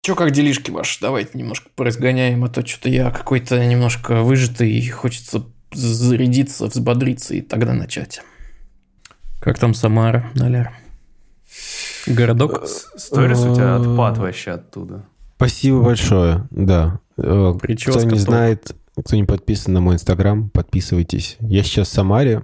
Чё, как делишки ваши? Давайте немножко поразгоняем, а то что-то я какой-то немножко выжатый, и хочется зарядиться, взбодриться и тогда начать. Как там Самара, Наляр? Городок? Сторис у тебя отпад вообще оттуда. Спасибо большое, да. Прическа кто не топ. знает, кто не подписан на мой Инстаграм, подписывайтесь. Я сейчас в Самаре.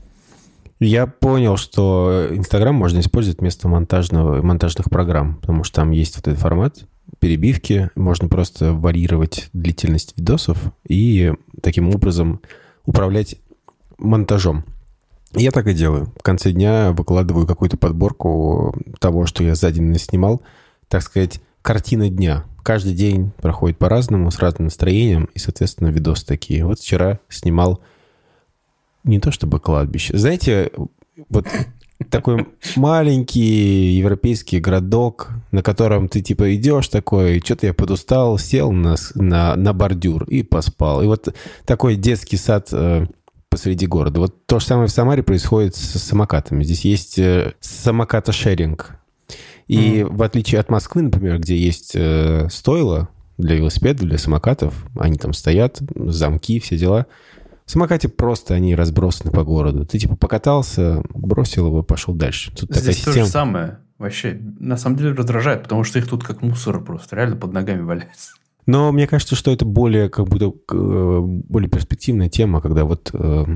Я понял, что Инстаграм можно использовать вместо монтажных программ, потому что там есть вот этот формат перебивки, можно просто варьировать длительность видосов и таким образом управлять монтажом. Я так и делаю. В конце дня выкладываю какую-то подборку того, что я за день наснимал, так сказать, картина дня. Каждый день проходит по-разному, с разным настроением, и, соответственно, видосы такие. Вот вчера снимал не то чтобы кладбище. Знаете, вот такой маленький европейский городок, на котором ты типа идешь такой, что-то я подустал, сел на бордюр и поспал. И вот такой детский сад посреди города. Вот то же самое в Самаре происходит с самокатами. Здесь есть самоката-шеринг. И в отличие от Москвы, например, где есть стойла для велосипедов, для самокатов, они там стоят, замки, все дела. В самокате просто они разбросаны по городу. Ты типа покатался, бросил его, пошел дальше. Тут Здесь то же самое. Вообще, на самом деле раздражает, потому что их тут как мусор просто реально под ногами валяется. Но мне кажется, что это более как будто более перспективная тема, когда вот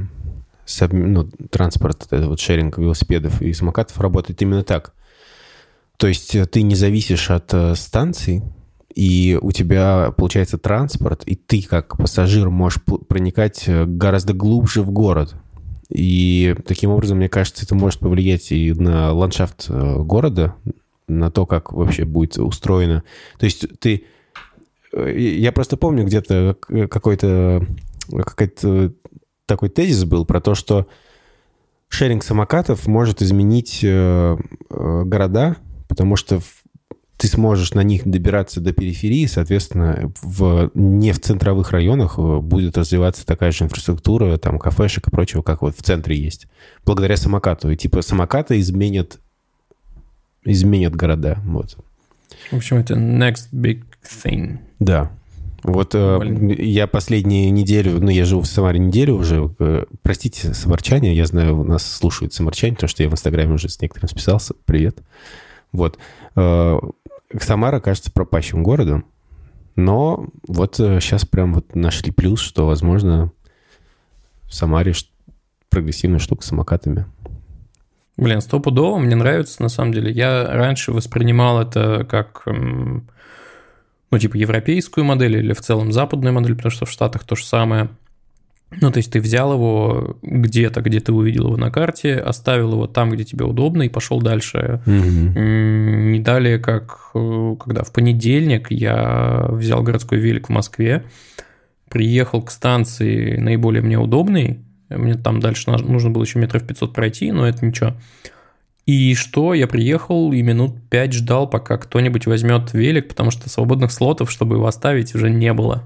транспорт, это вот шеринг велосипедов и самокатов работает именно так. То есть ты не зависишь от станций, и у тебя получается транспорт, и ты как пассажир можешь проникать гораздо глубже в город. И таким образом, мне кажется, это может повлиять и на ландшафт города, на то, как вообще будет устроено. То есть я просто помню где-то какой-то такой тезис был про то, что шеринг самокатов может изменить города, потому что ты сможешь на них добираться до периферии, соответственно, не в центровых районах будет развиваться такая же инфраструктура, там, кафешек и прочего, как вот в центре есть, благодаря самокату. И типа самокаты изменят города. Вот. В общем, это next big thing. Да. Вот я последнюю неделю, я живу в Самаре неделю уже, простите, самарчане, я знаю, нас слушают самарчане, потому что я в Инстаграме уже с некоторым списался, привет. Вот. Самара кажется пропащим городом, но вот сейчас прям вот нашли плюс, что, возможно, в Самаре прогрессивная штука с самокатами. Блин, стопудово, мне нравится, на самом деле. Я раньше воспринимал это как, типа европейскую модель или в целом западную модель, потому что в Штатах то же самое. То есть ты взял его где-то, где ты увидел его на карте, оставил его там, где тебе удобно, и пошел дальше. Не далее, как когда в понедельник я взял городской велик в Москве, приехал к станции наиболее мне удобной, мне там дальше нужно было еще метров 500 пройти, но это ничего. И что? Я приехал и минут 5 ждал, пока кто-нибудь возьмет велик, потому что свободных слотов, чтобы его оставить, уже не было.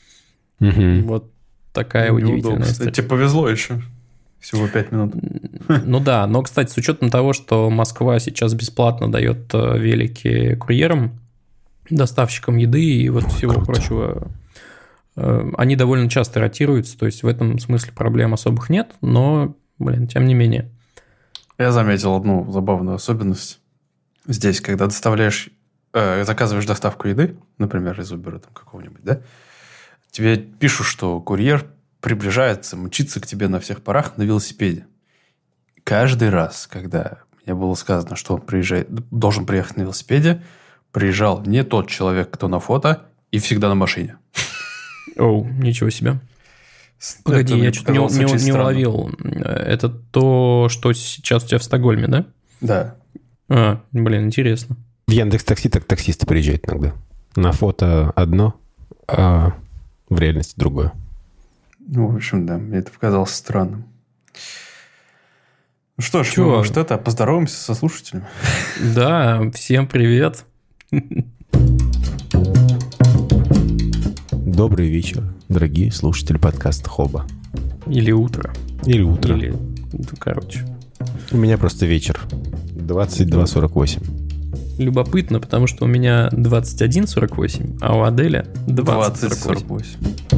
Вот. Такая удивительная история. Тебе повезло еще. Всего 5 минут. Ну да, но, кстати, с учетом того, что Москва сейчас бесплатно дает велики курьерам, доставщикам еды и вот всего прочего, они довольно часто ротируются, то есть в этом смысле проблем особых нет, но, тем не менее. Я заметил одну забавную особенность. Здесь, когда заказываешь доставку еды, например, из Uber там какого-нибудь, да, тебе пишут, что курьер приближается, мчится к тебе на всех парах на велосипеде. Каждый раз, когда мне было сказано, что он должен приехать на велосипеде, приезжал не тот человек, кто на фото, и всегда на машине. Оу, ничего себе. Погоди, я что-то не уловил. Это то, что сейчас у тебя в Стокгольме, да? Да. Интересно. В Яндекс.Такси так таксисты приезжают иногда. На фото одно, а в реальности другое. В общем, да, мне это показалось странным. Ну что ж, может, поздороваемся со слушателями? Да, всем привет. Добрый вечер, дорогие слушатели подкаста Хоба. Или утро. У меня просто вечер. 22:48. любопытно, потому что у меня 2148, а у Аделя 2048.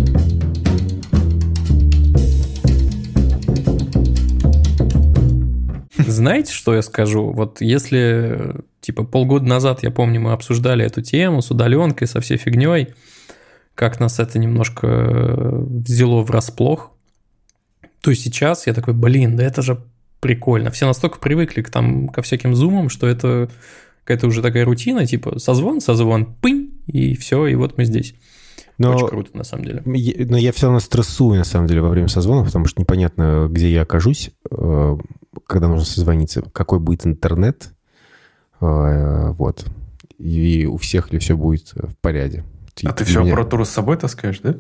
Знаете, что я скажу? Вот если, типа, полгода назад, я помню, мы обсуждали эту тему с удаленкой, со всей фигней, как нас это немножко взяло врасплох, то сейчас я такой, блин, да это же прикольно. Все настолько привыкли ко всяким зумам, что это какая-то уже такая рутина, типа созвон, пынь, и все, и вот мы здесь. Очень круто, на самом деле. Но я все равно стрессую, на самом деле, во время созвона, потому что непонятно, где я окажусь, когда нужно созвониться, какой будет интернет, вот. И у всех ли все будет в порядке. А ты всю аппаратуру с собой таскаешь, да?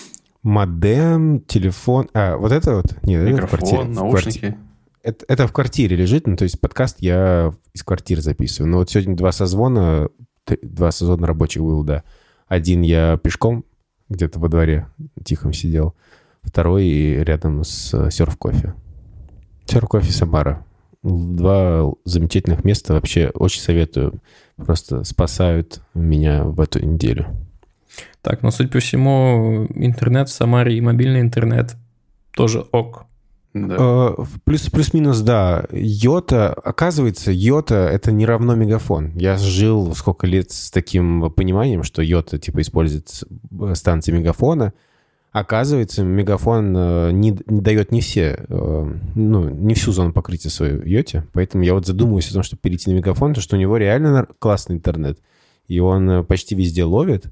Модем, телефон... вот это вот? Нет, микрофон, это в квартире. наушники. Это в квартире лежит, ну, то есть подкаст я из квартиры записываю. Но вот сегодня два созвона рабочих было, да. Один я пешком где-то во дворе тихом сидел. Второй рядом с Surf Coffee. Surf Coffee Самара. Два замечательных места. Вообще очень советую. Просто спасают меня в эту неделю. Так, но, судя по всему, интернет в Самаре и мобильный интернет тоже ок. Да. Плюс-минус, да. Йота, оказывается, Йота — это не равно Мегафон. Я жил сколько лет с таким пониманием, что Йота типа использует станции Мегафона. Оказывается, Мегафон не дает не всю зону покрытия свою Йоте. Поэтому я вот задумываюсь о том, чтобы перейти на Мегафон, потому что у него реально классный интернет. И он почти везде ловит.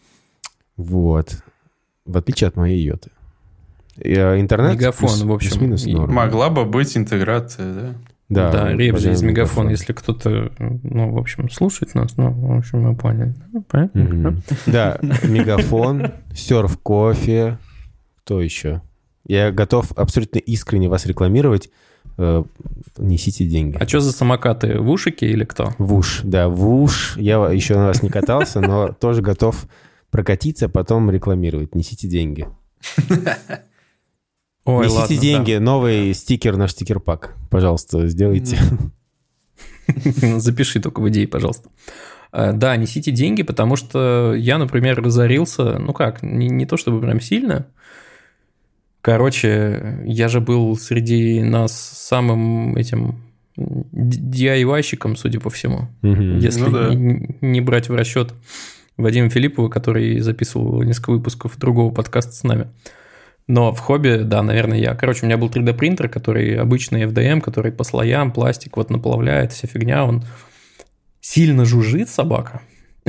Вот. В отличие от моей Йоты. Интернет Мегафон, в общем, могла бы быть интеграция, да? Да, Ребзи из Мегафона, если кто-то, в общем, слушает нас, в общем, мы поняли. Понятно? Да, Мегафон, Surf Coffee, кто еще? Я готов абсолютно искренне вас рекламировать. Несите деньги. А что за самокаты? В ушике или кто? В уш, да, в уш. Я еще на вас не катался, но тоже готов прокатиться, потом рекламировать. Несите деньги. Ой, несите ладно, деньги, да. Новый стикер на стикер-пак. Пожалуйста, сделайте. Запиши только в идее, пожалуйста. Да, несите деньги, потому что я, например, разорился, не то чтобы прям сильно. Короче, я же был среди нас самым этим DIY-щиком, судя по всему. Если не брать в расчет Вадима Филиппова, который записывал несколько выпусков другого подкаста с нами. Но в хобби, да, наверное, я. Короче, у меня был 3D-принтер, который обычный FDM, который по слоям, пластик вот наплавляет, вся фигня. Он сильно жужжит, собака.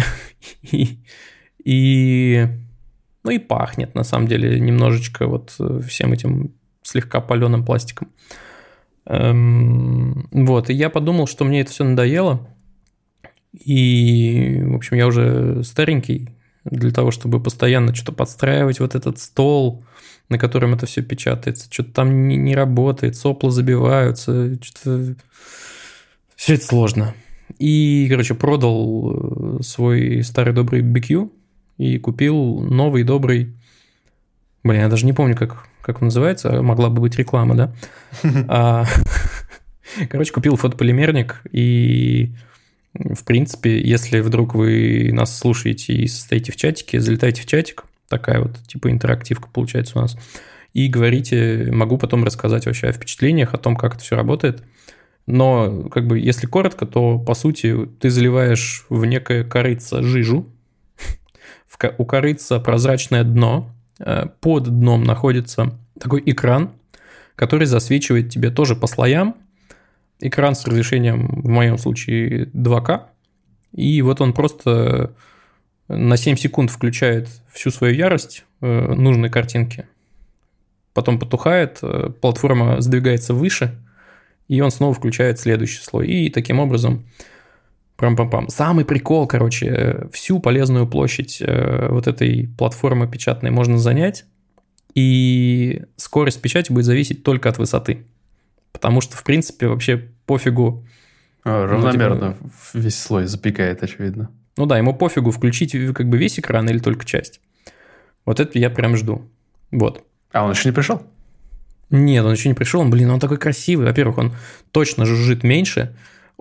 И пахнет, на самом деле, немножечко вот всем этим слегка паленым пластиком. Вот, и я подумал, что мне это все надоело. И, в общем, я уже старенький для того, чтобы постоянно что-то подстраивать, вот этот стол, на котором это все печатается, что-то там не работает, сопла забиваются, что-то... Все это сложно. И, короче, продал свой старый добрый BQ и купил новый добрый... я даже не помню, как он называется, могла бы быть реклама, да? Короче, купил фотополимерник и... В принципе, если вдруг вы нас слушаете и состоите в чатике, залетайте в чатик, такая вот типа интерактивка получается у нас, и говорите, могу потом рассказать вообще о впечатлениях, о том, как это все работает. Но, если коротко, то, по сути, ты заливаешь в некое корыце жижу, у корыца прозрачное дно, под дном находится такой экран, который засвечивает тебе тоже по слоям. Экран с разрешением, в моем случае, 2К. И вот он просто на 7 секунд включает всю свою ярость нужной картинки. Потом потухает, платформа сдвигается выше, и он снова включает следующий слой. И таким образом... Прам-пам-пам. Самый прикол, всю полезную площадь вот этой платформы печатной можно занять, и скорость печати будет зависеть только от высоты. Потому что, в принципе, вообще пофигу... Равномерно весь слой запекает, очевидно. Ему пофигу, включить весь экран или только часть. Вот это я прям жду. Вот. А он еще не пришел? Нет, он еще не пришел. Он такой красивый. Во-первых, он точно жужжит меньше.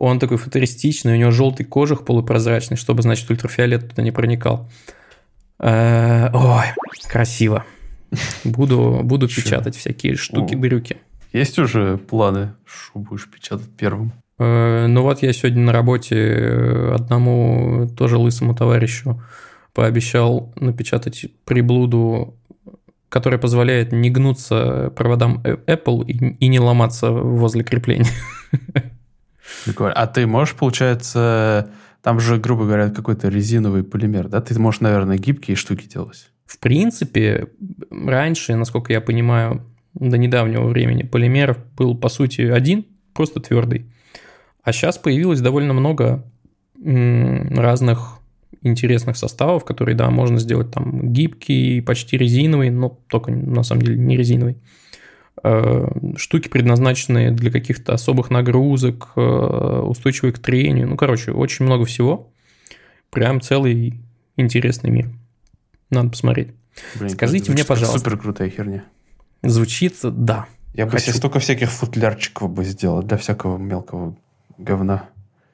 Он такой футуристичный, у него желтый кожух полупрозрачный, чтобы, значит, ультрафиолет туда не проникал. Ой, красиво. Буду печатать всякие штуки-дрюки. Есть уже планы, что будешь печатать первым? Ну вот я сегодня на работе одному тоже лысому товарищу пообещал напечатать приблуду, которая позволяет не гнуться проводам Apple и не ломаться возле крепления. Прикольно. А ты можешь, получается, там же, грубо говоря, какой-то резиновый полимер, да? Ты можешь, наверное, гибкие штуки делать. В принципе, раньше, насколько я понимаю, до недавнего времени полимер был, по сути, один, просто твердый. А сейчас появилось довольно много разных интересных составов, которые, да, можно сделать там гибкий, почти резиновый, но только на самом деле не резиновый. Штуки, предназначенные для каких-то особых нагрузок, устойчивые к трению. Ну, короче, очень много всего. Прям целый интересный мир. Надо посмотреть. Блин, скажите мне, пожалуйста. Супер крутая херня. Звучит, да. Я бы себе столько всяких футлярчиков бы сделал для всякого мелкого говна.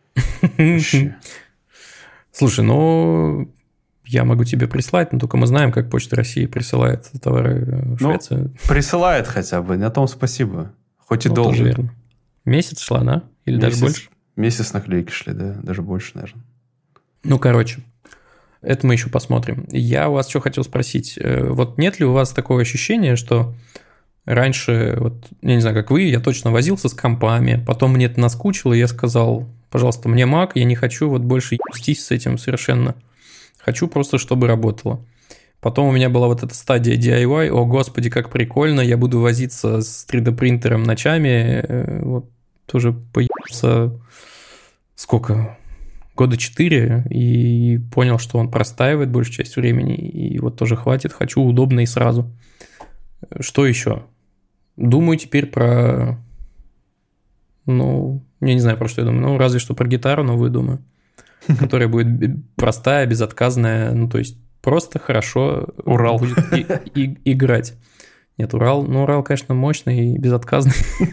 Слушай, ну, я могу тебе прислать, но только мы знаем, как Почта России присылает товары в Швецию. Присылает хотя бы, на том спасибо. Хоть и долго. Тоже верно. Месяц шла, да? Или даже больше? Месяц наклейки шли, да. Даже больше, наверное. Ну, короче, это мы еще посмотрим. Я у вас что хотел спросить. Вот нет ли у вас такого ощущения, что раньше, вот, я не знаю, как вы, я точно возился с компами, потом мне это наскучило, и я сказал, пожалуйста, мне Mac, я не хочу вот больше ебстись с этим совершенно. Хочу просто, чтобы работало. Потом у меня была вот эта стадия DIY, о господи, как прикольно, я буду возиться с 3D-принтером ночами, вот тоже поебался, сколько, 4 года, и понял, что он простаивает большую часть времени, и вот тоже хватит, хочу удобно и сразу. Что еще? Думаю теперь про... Ну, я не знаю, про что я думаю. Ну, разве что про гитару новую думаю, которая будет простая, безотказная, ну, то есть просто хорошо Урал. будет играть. Нет, Урал, конечно, мощный и безотказный.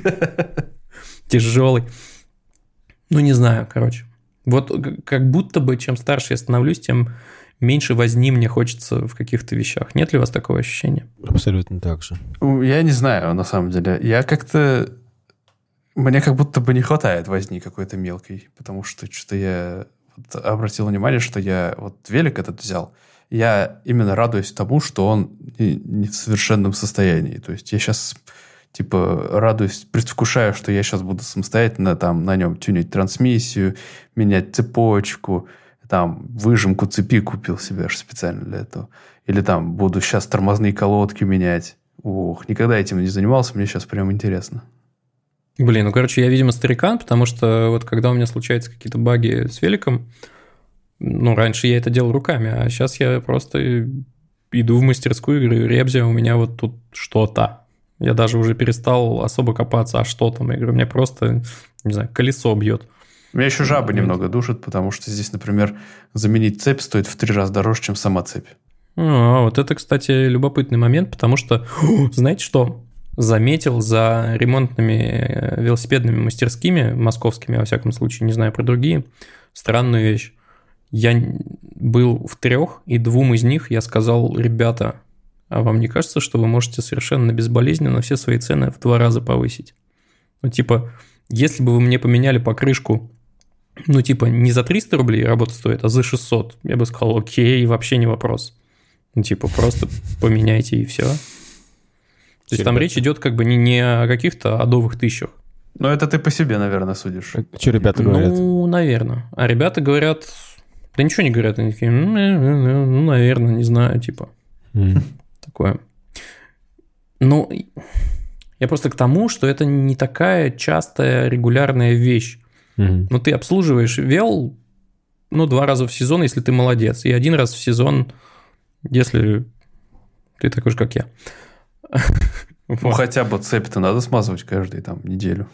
Тяжелый. Ну, не знаю, короче. Вот как будто бы, чем старше я становлюсь, тем меньше возни мне хочется в каких-то вещах. Нет ли у вас такого ощущения? Абсолютно так же. Я не знаю, на самом деле. Я как-то... Мне как будто бы не хватает возни какой-то мелкой, потому что что-то я вот обратил внимание, что я вот велик этот взял, я именно радуюсь тому, что он не в совершенном состоянии. То есть я сейчас типа радуюсь, предвкушаю, что я сейчас буду самостоятельно там на нем тюнить трансмиссию, менять цепочку, там выжимку цепи купил себе аж специально для этого. Или там буду сейчас тормозные колодки менять. Ох, никогда этим не занимался, мне сейчас прям интересно. Блин, ну, короче, я, видимо, старикан, потому что вот когда у меня случаются какие-то баги с великом, ну, раньше я это делал руками, а сейчас я просто иду в мастерскую и говорю, Ребзя, у меня вот тут что-то. Я даже уже перестал особо копаться, а что там? Я говорю, мне просто, не знаю, колесо бьет. Меня еще жабы немного душат, потому что здесь, например, заменить цепь стоит в 3 раза дороже, чем сама цепь. Вот это, кстати, любопытный момент, потому что, знаете что? Заметил за ремонтными велосипедными мастерскими, московскими, во всяком случае, не знаю про другие, странную вещь. Я был в 3, и 2 из них я сказал, ребята, а вам не кажется, что вы можете совершенно безболезненно все свои цены в 2 раза повысить? Ну, типа, если бы вы мне поменяли покрышку, ну, типа, не за 300 рублей работа стоит, а за 600, я бы сказал, окей, вообще не вопрос. Ну, типа, просто поменяйте и все. То есть там речь идет как бы не о каких-то адовых тысячах. Ну, это ты по себе, наверное, судишь. Что ребята говорят? Ну, наверное. А ребята говорят... Да ничего не говорят. Они такие, ну, наверное, не знаю, типа. Такое. Ну, я просто к тому, что это не такая частая, регулярная вещь. Ну, ты обслуживаешь вел, ну, 2 раза в сезон, если ты молодец, и 1 раз в сезон, если ты такой же, как я. Ну, хотя бы цепь-то надо смазывать каждую там неделю.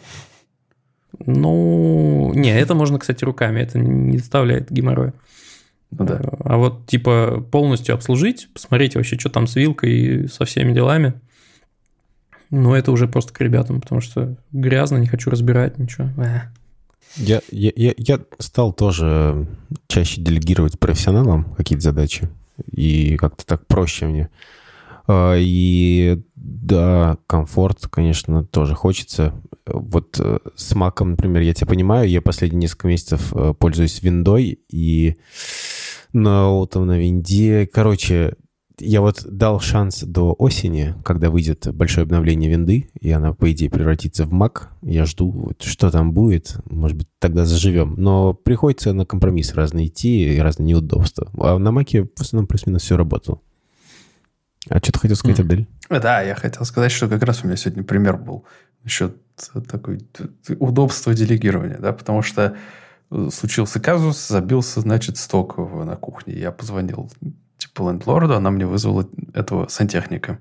Ну, не, это можно, кстати, руками, это не доставляет геморроя. Ну, да. А вот, типа, полностью обслужить, посмотреть вообще, что там с вилкой и со всеми делами, ну, это уже просто к ребятам, потому что грязно, не хочу разбирать ничего. Я стал тоже чаще делегировать профессионалам какие-то задачи, и как-то так проще мне. И да, комфорт, конечно, тоже хочется. Вот с Mac'ом, например, я тебя понимаю, я последние несколько месяцев пользуюсь виндой и ноутом на винде. Короче, я вот дал шанс до осени, когда выйдет большое обновление винды, и она, по идее, превратится в Mac. Я жду, что там будет. Может быть, тогда заживем. Но приходится на компромисс разные идти и разные неудобства. А на Mac'е в основном плюс-минус все работало. А что ты хотел сказать, Абдель? Да, я хотел сказать, что как раз у меня сегодня пример был насчет такой удобства делегирования, да, потому что случился казус, забился, значит, сток на кухне. Я позвонил типа лендлорду, она мне вызвала этого сантехника.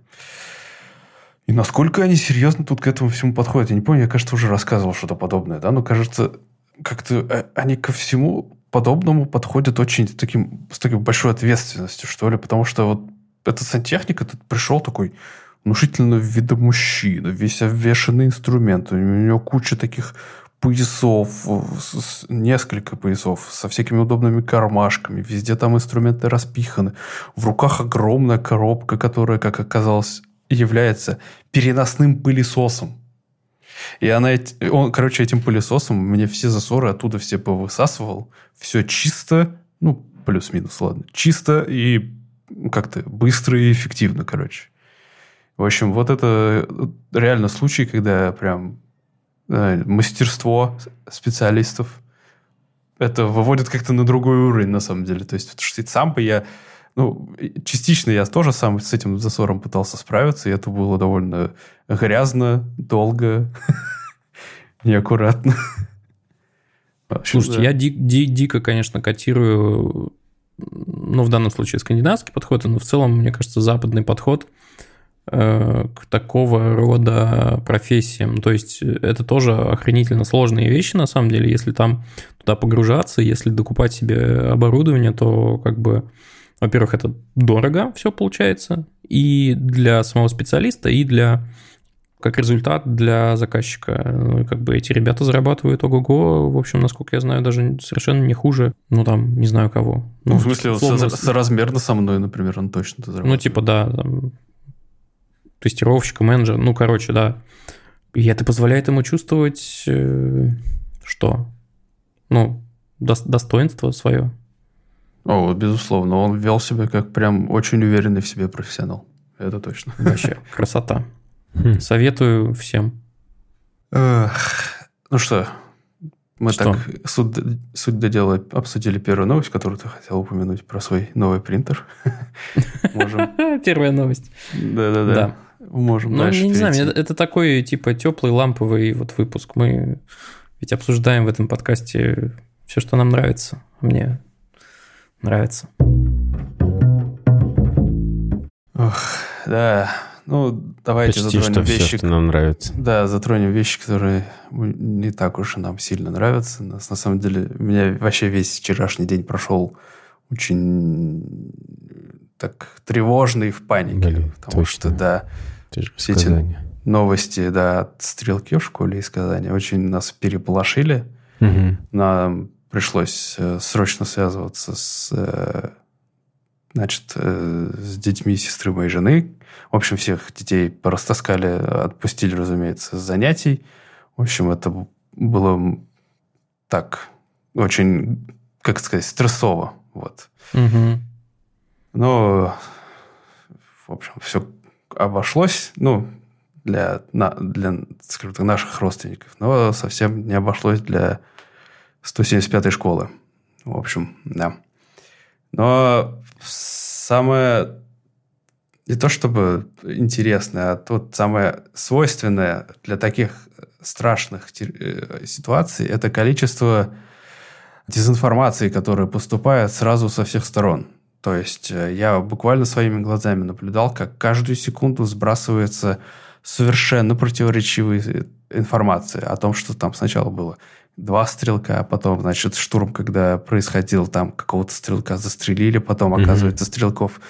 И насколько они серьезно тут к этому всему подходят? Я не помню, я, кажется, уже рассказывал что-то подобное, да, но, кажется, как-то они ко всему подобному подходят очень с такой большой ответственностью, что ли, потому что вот этот сантехник этот пришел такой внушительного вида мужчина, весь обвешанный инструментами, у него куча таких поясов, несколько поясов со всякими удобными кармашками, везде там инструменты распиханы, в руках огромная коробка, которая, как оказалось, является переносным пылесосом. И он, короче, этим пылесосом мне все засоры оттуда все повысасывал, все чисто, ну, плюс-минус, ладно, чисто и как-то быстро и эффективно, короче. В общем, вот это реально случай, когда прям мастерство специалистов это выводит как-то на другой уровень, на самом деле. То есть, потому что сам бы я... Ну, частично я тоже сам с этим засором пытался справиться, и это было довольно грязно, долго, неаккуратно. Слушайте, я дико, конечно, котирую, ну, в данном случае скандинавский подход, но в целом, мне кажется, западный подход к такого рода профессиям. То есть это тоже охренительно сложные вещи, на самом деле. Если там туда погружаться, если докупать себе оборудование, то как бы, во-первых, это дорого все получается и для самого специалиста, и для, как результат, для заказчика. Ну, как бы эти ребята зарабатывают ого-го, в общем, насколько я знаю, даже совершенно не хуже, ну, там, не знаю кого. Ну, в смысле, условно, соразмерно со мной, например, он точно зарабатывает. Ну, типа, да, там, тестировщика, менеджера, ну, короче, да. И это позволяет ему чувствовать, что? Ну, достоинство свое. О, безусловно. Он вел себя как прям очень уверенный в себе профессионал. Это точно. Вообще, красота. Советую всем. Ну что, мы так суть до дела обсудили первую новость, которую ты хотел упомянуть про свой новый принтер. Первая новость. Да. Можем дальше не знаю, это такой, типа, теплый ламповый вот выпуск. Мы ведь обсуждаем в этом подкасте все, что нам нравится. Мне нравится. Ох, да. Ну, давайте почти затронем вещи, все, что нам нравится. Да, затронем вещи, которые не так уж и нам сильно нравятся. На самом деле, у меня вообще весь вчерашний день прошел очень так тревожно и в панике. Блин, потому точно. что, да, все эти новости, да, от стрелки в школе из Казани очень нас переполошили. Угу. Нам пришлось срочно связываться с детьми сестры моей жены. В общем, всех детей порастаскали, отпустили, разумеется, с занятий. В общем, это было так очень, как сказать, стрессово. Вот. Угу. Но, в общем, все обошлось, ну, для скажем так, наших родственников, но совсем не обошлось для 175-й школы. В общем, да. Но самое не то чтобы интересное, а тут самое свойственное для таких страшных ситуаций – это количество дезинформации, которая поступает сразу со всех сторон. То есть я буквально своими глазами наблюдал, как каждую секунду сбрасывается совершенно противоречивая информация о том, что там сначала было 2 стрелка, а потом, значит, штурм, когда происходил, там какого-то стрелка застрелили, потом, оказывается, стрелок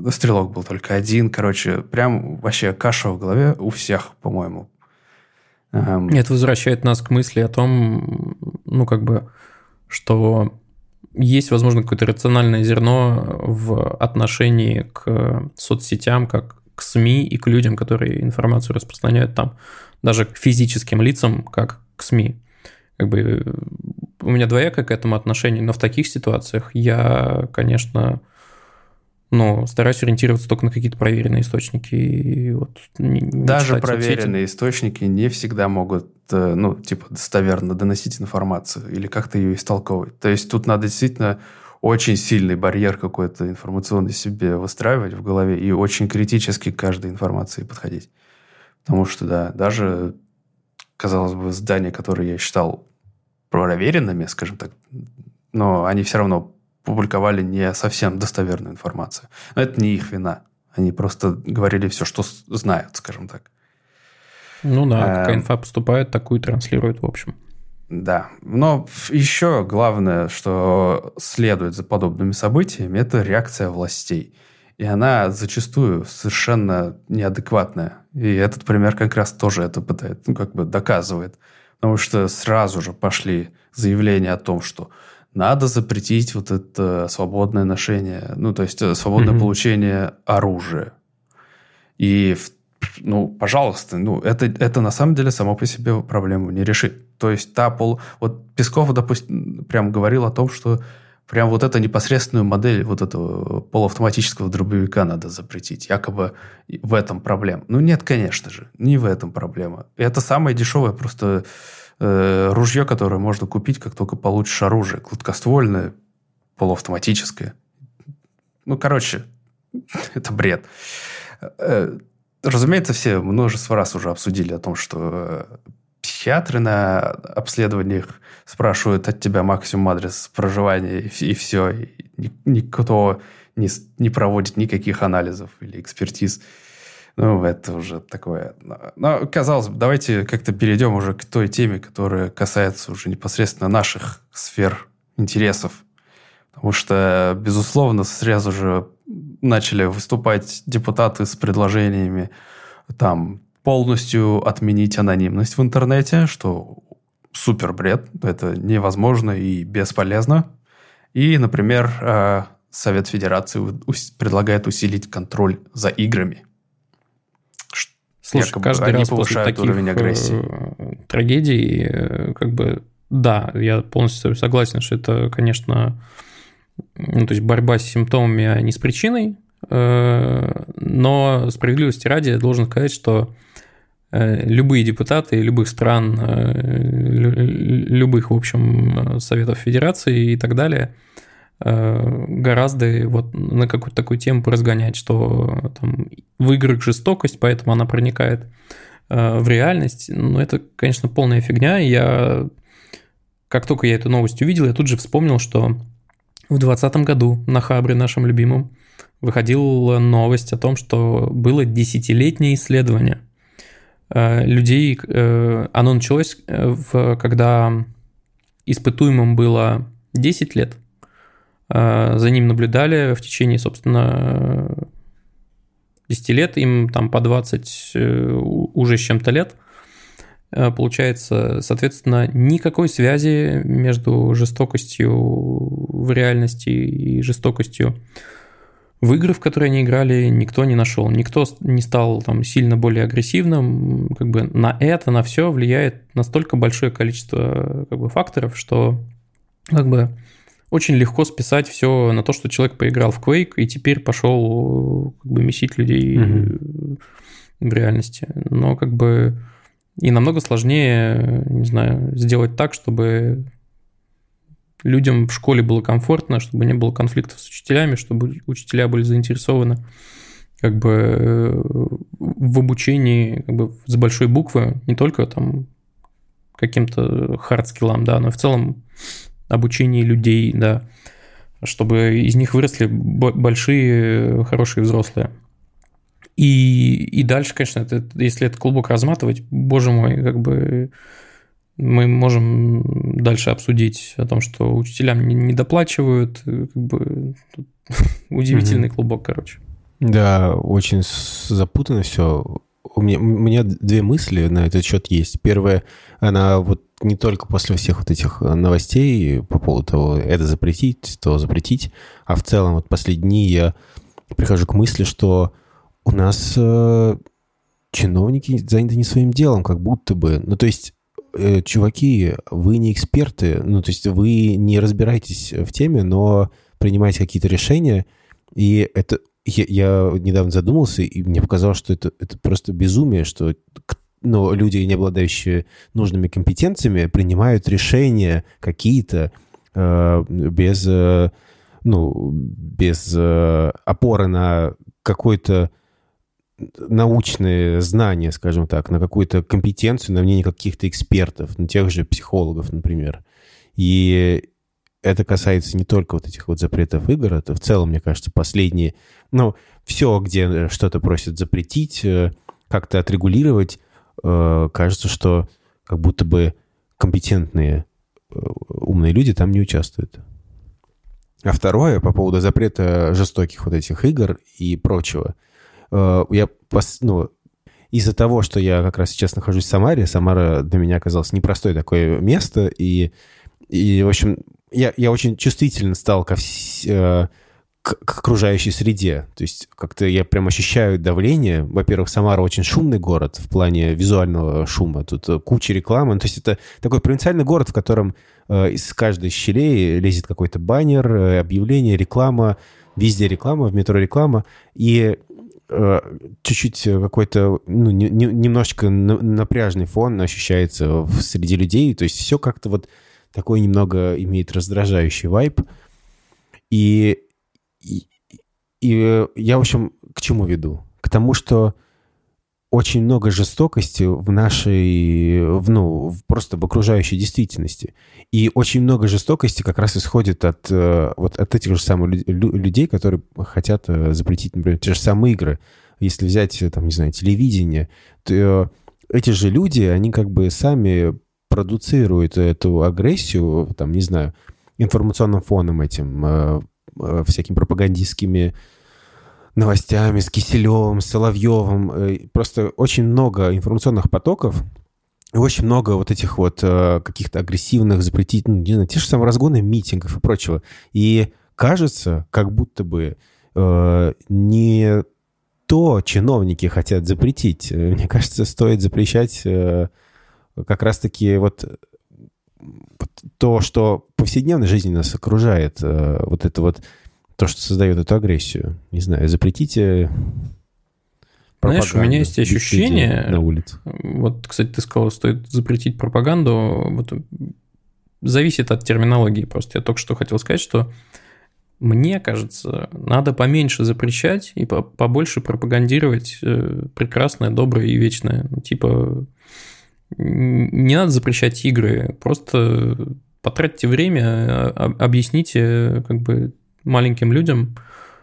был только 1. Короче, прям вообще каша в голове у всех, по-моему. Это возвращает нас к мысли о том, ну, как бы, что есть, возможно, какое-то рациональное зерно в отношении к соцсетям, как к СМИ и к людям, которые информацию распространяют там, даже к физическим лицам, как к СМИ. Как бы у меня двоякое к этому отношение, но в таких ситуациях я, конечно, стараюсь ориентироваться только на какие-то проверенные источники. И вот даже проверенные источники не всегда могут, достоверно доносить информацию или как-то ее истолковывать. То есть тут надо действительно очень сильный барьер какой-то информационный себе выстраивать в голове и очень критически к каждой информации подходить. Потому что, да, даже, казалось бы, здания, которые я считал проверенными, скажем так, но они все равно публиковали не совсем достоверную информацию. Но это не их вина. Они просто говорили все, что знают, скажем так. Ну да, какая инфа поступает, такую транслируют, в общем. Да. Но еще главное, что следует за подобными событиями, это реакция властей. И она зачастую совершенно неадекватная. И этот пример как раз тоже это пытает, доказывает. Потому что сразу же пошли заявления о том, что надо запретить вот это свободное ношение, то есть свободное получение оружия. И, пожалуйста, это на самом деле само по себе проблему не решит. То есть вот Песков, допустим, прям говорил о том, что прям вот эту непосредственную модель вот этого полуавтоматического дробовика надо запретить. Якобы в этом проблема. Нет, конечно же, не в этом проблема. Это самое дешевое просто ружье, которое можно купить, как только получишь оружие. Гладкоствольное, полуавтоматическое. Это бред. Разумеется, все множество раз уже обсудили о том, что психиатры на обследованиях спрашивают от тебя максимум адрес проживания, и все. И никто не проводит никаких анализов или экспертиз. Это уже такое. Но, казалось бы, давайте как-то перейдем уже к той теме, которая касается уже непосредственно наших сфер интересов. Потому что, безусловно, сразу же начали выступать депутаты с предложениями полностью отменить анонимность в интернете, что супер бред, это невозможно и бесполезно. И, например, Совет Федерации предлагает усилить контроль за играми. Слушай, каждый раз после таких трагедий, да, я полностью согласен, что это, конечно, то есть борьба с симптомами, а не с причиной, но справедливости ради я должен сказать, что любые депутаты любых стран, любых, в общем, Советов Федерации и так далее гораздо на какую-то такую тему поразгонять, что в играх жестокость, поэтому она проникает в реальность. Это, конечно, полная фигня. Как только я эту новость увидел, я тут же вспомнил, что в 2020 году на Хабре, нашем любимом, выходила новость о том, что было 10-летнее исследование людей. Оно началось, когда испытуемым было 10 лет. За ним наблюдали в течение, собственно, 10 лет, им по 20 уже с чем-то лет. Получается, соответственно, никакой связи между жестокостью в реальности и жестокостью в игры, в которые они играли, никто не нашел. Никто не стал сильно более агрессивным. На это, на все влияет настолько большое количество факторов, что очень легко списать все на то, что человек поиграл в Quake и теперь пошел месить людей в реальности. Но и намного сложнее, не знаю, сделать так, чтобы людям в школе было комфортно, чтобы не было конфликтов с учителями, чтобы учителя были заинтересованы в обучении с большой буквы, не только каким-то хардскиллам, да, но в целом обучении людей, да, чтобы из них выросли большие, хорошие взрослые. И дальше, конечно, если этот клубок разматывать, боже мой, мы можем дальше обсудить о том, что учителям не доплачивают, удивительный клубок, короче. Да, очень запутанно все. у меня две мысли на этот счет есть. Первая, она вот не только после всех вот этих новостей по поводу того, это запретить, то запретить, а в целом вот последние дни я прихожу к мысли, что у нас чиновники заняты не своим делом, как будто бы. Ну, то есть, чуваки, вы не эксперты, ну, то есть вы не разбираетесь в теме, но принимаете какие-то решения, и это... Я недавно задумался, и мне показалось, что это просто безумие, что люди, не обладающие нужными компетенциями, принимают решения какие-то без опоры на какое-то научное знание, скажем так, на какую-то компетенцию, на мнение каких-то экспертов, на тех же психологов, например. И это касается не только вот этих вот запретов игр, это в целом, мне кажется, последние... все, где что-то просят запретить, как-то отрегулировать, кажется, что как будто бы компетентные, умные люди там не участвуют. А второе, по поводу запрета жестоких вот этих игр и прочего. Из-за того, что я как раз сейчас нахожусь в Самаре, Самара для меня оказалось непростое такое место, и в общем, я очень чувствительно стал к окружающей среде. То есть как-то я прям ощущаю давление. Во-первых, Самара очень шумный город в плане визуального шума. Тут куча рекламы. То есть это такой провинциальный город, в котором из каждой щелей лезет какой-то баннер, объявление, реклама. Везде реклама, в метро реклама. И чуть-чуть какой-то, немножечко напряжный фон ощущается среди людей. То есть все как-то вот такой немного имеет раздражающий вайб. И я, в общем, к чему веду? К тому, что очень много жестокости в нашей, просто в окружающей действительности. И очень много жестокости как раз исходит от этих же самых людей, которые хотят запретить, например, те же самые игры. Если взять, там, не знаю, телевидение, то эти же люди, они как бы сами продуцируют эту агрессию, там, не знаю, информационным фоном этим, всякими пропагандистскими новостями, с Киселевым, с Соловьевым. Просто очень много информационных потоков, и очень много вот этих вот каких-то агрессивных, запретительных, не знаю, те же самые разгоны митингов и прочего. И кажется, как будто бы не то чиновники хотят запретить. Мне кажется, стоит запрещать как раз-таки вот то, что в повседневной жизни нас окружает, вот это вот то, что создает эту агрессию. Не знаю, запретите пропаганду. Знаешь, у меня есть ощущение... На улице. Вот, кстати, ты сказал, стоит запретить пропаганду. Вот, зависит от терминологии просто. Я только что хотел сказать, что мне кажется, надо поменьше запрещать и побольше пропагандировать прекрасное, доброе и вечное. Типа, не надо запрещать игры, просто потратьте время, объясните как бы маленьким людям,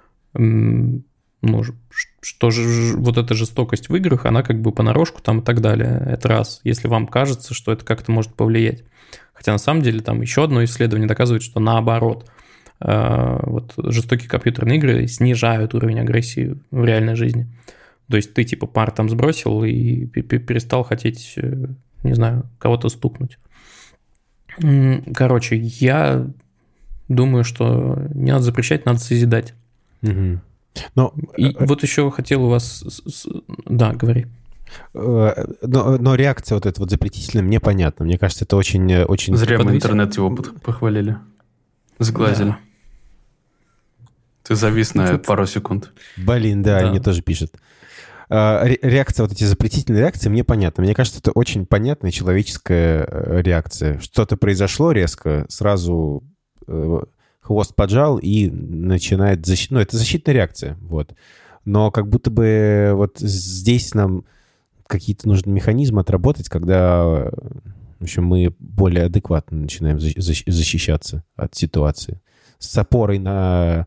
что же вот эта жестокость в играх, она как бы понарошку там и так далее. Это раз, если вам кажется, что это как-то может повлиять. Хотя на самом деле там еще одно исследование доказывает, что наоборот. Вот жестокие компьютерные игры снижают уровень агрессии в реальной жизни. То есть ты типа пар там сбросил и перестал хотеть, не знаю, кого-то стукнуть. Короче, я думаю, что не надо запрещать, надо созидать. Угу. И вот еще хотел у вас... Да, говори. Но реакция вот эта вот запретительная мне понятна. Мне кажется, это очень... очень зря мы интернет его похвалили. Сглазили. Да. Ты завис на пару секунд. Блин, да, мне тоже пишет. Реакция, вот эти запретительные реакции, мне понятно. Мне кажется, это очень понятная человеческая реакция. Что-то произошло резко, сразу хвост поджал и начинает... это защитная реакция, вот. Но как будто бы вот здесь нам какие-то нужны механизмы отработать, когда, в общем, мы более адекватно начинаем защищаться от ситуации. С опорой на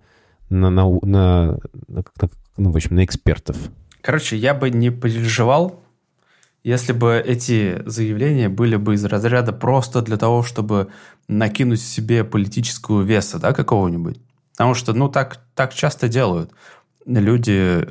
экспертов. Короче, я бы не переживал, если бы эти заявления были бы из разряда просто для того, чтобы накинуть себе политического веса, да, какого-нибудь. Потому что, так часто делают. Люди,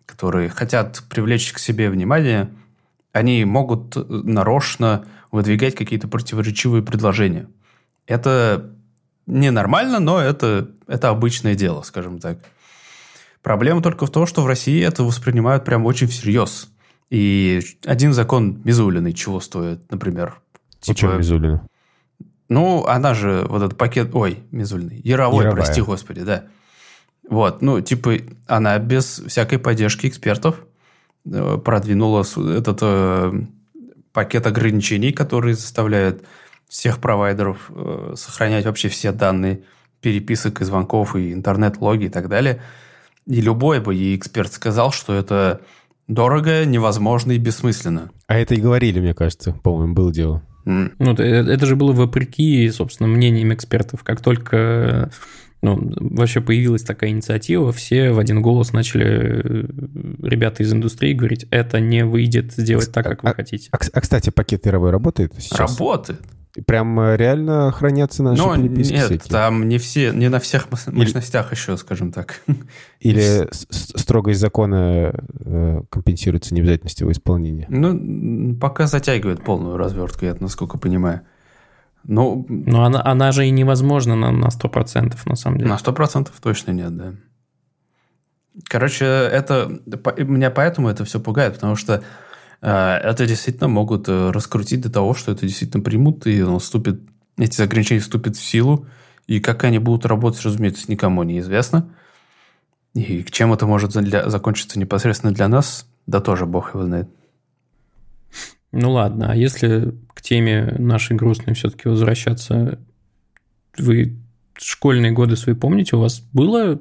которые хотят привлечь к себе внимание, они могут нарочно выдвигать какие-то противоречивые предложения. Это ненормально, но это обычное дело, скажем так. Проблема только в том, что в России это воспринимают прям очень всерьез. И один закон Мизулиной чего стоит, например. Почему Мизулина? Ну, она же вот этот пакет... Ой, Мизулиной. Яровая, прости господи, да. Вот, ну, типа, она без всякой поддержки экспертов продвинула этот пакет ограничений, который заставляет всех провайдеров сохранять вообще все данные переписок и звонков, и интернет-логи и так далее. И любой бы ей эксперт сказал, что это дорого, невозможно и бессмысленно. А это и говорили, мне кажется, по-моему, было дело. Ну, это же было вопреки, собственно, мнениям экспертов. Как только вообще появилась такая инициатива, все в один голос начали, ребята из индустрии, говорить, это не выйдет сделать так, как вы хотите. Кстати, пакет Яровой работает сейчас? Работает. Прям реально хранятся наши переписки? Нет, всякие? Там не на всех мощностях еще, скажем так. Или строгость закона компенсируется необязательность его исполнения? Ну, пока затягивает полную развертку, я насколько понимаю. Но она же и невозможна на 100%, на самом деле. На 100% точно нет, да. Короче, меня поэтому это все пугает, потому что это действительно могут раскрутить до того, что это действительно примут, и эти ограничения вступят в силу, и как они будут работать, разумеется, никому не известно. И чем это может закончиться непосредственно для нас, да тоже бог его знает. Ну ладно, а если к теме нашей грустной все-таки возвращаться, вы школьные годы свои помните, у вас было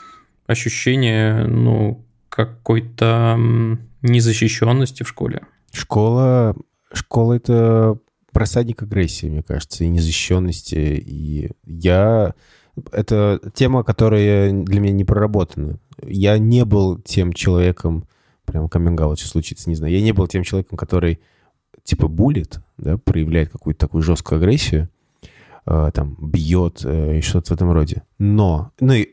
ощущение, какой-то незащищенности в школе? Школа – это просадник агрессии, мне кажется, и незащищенности. И это тема, которая для меня не проработана. Я не был тем человеком, прям каминг-аут сейчас случится, не знаю, я не был тем человеком, который типа буллит, да, проявляет какую-то такую жесткую агрессию, там, бьет и что-то в этом роде. Но,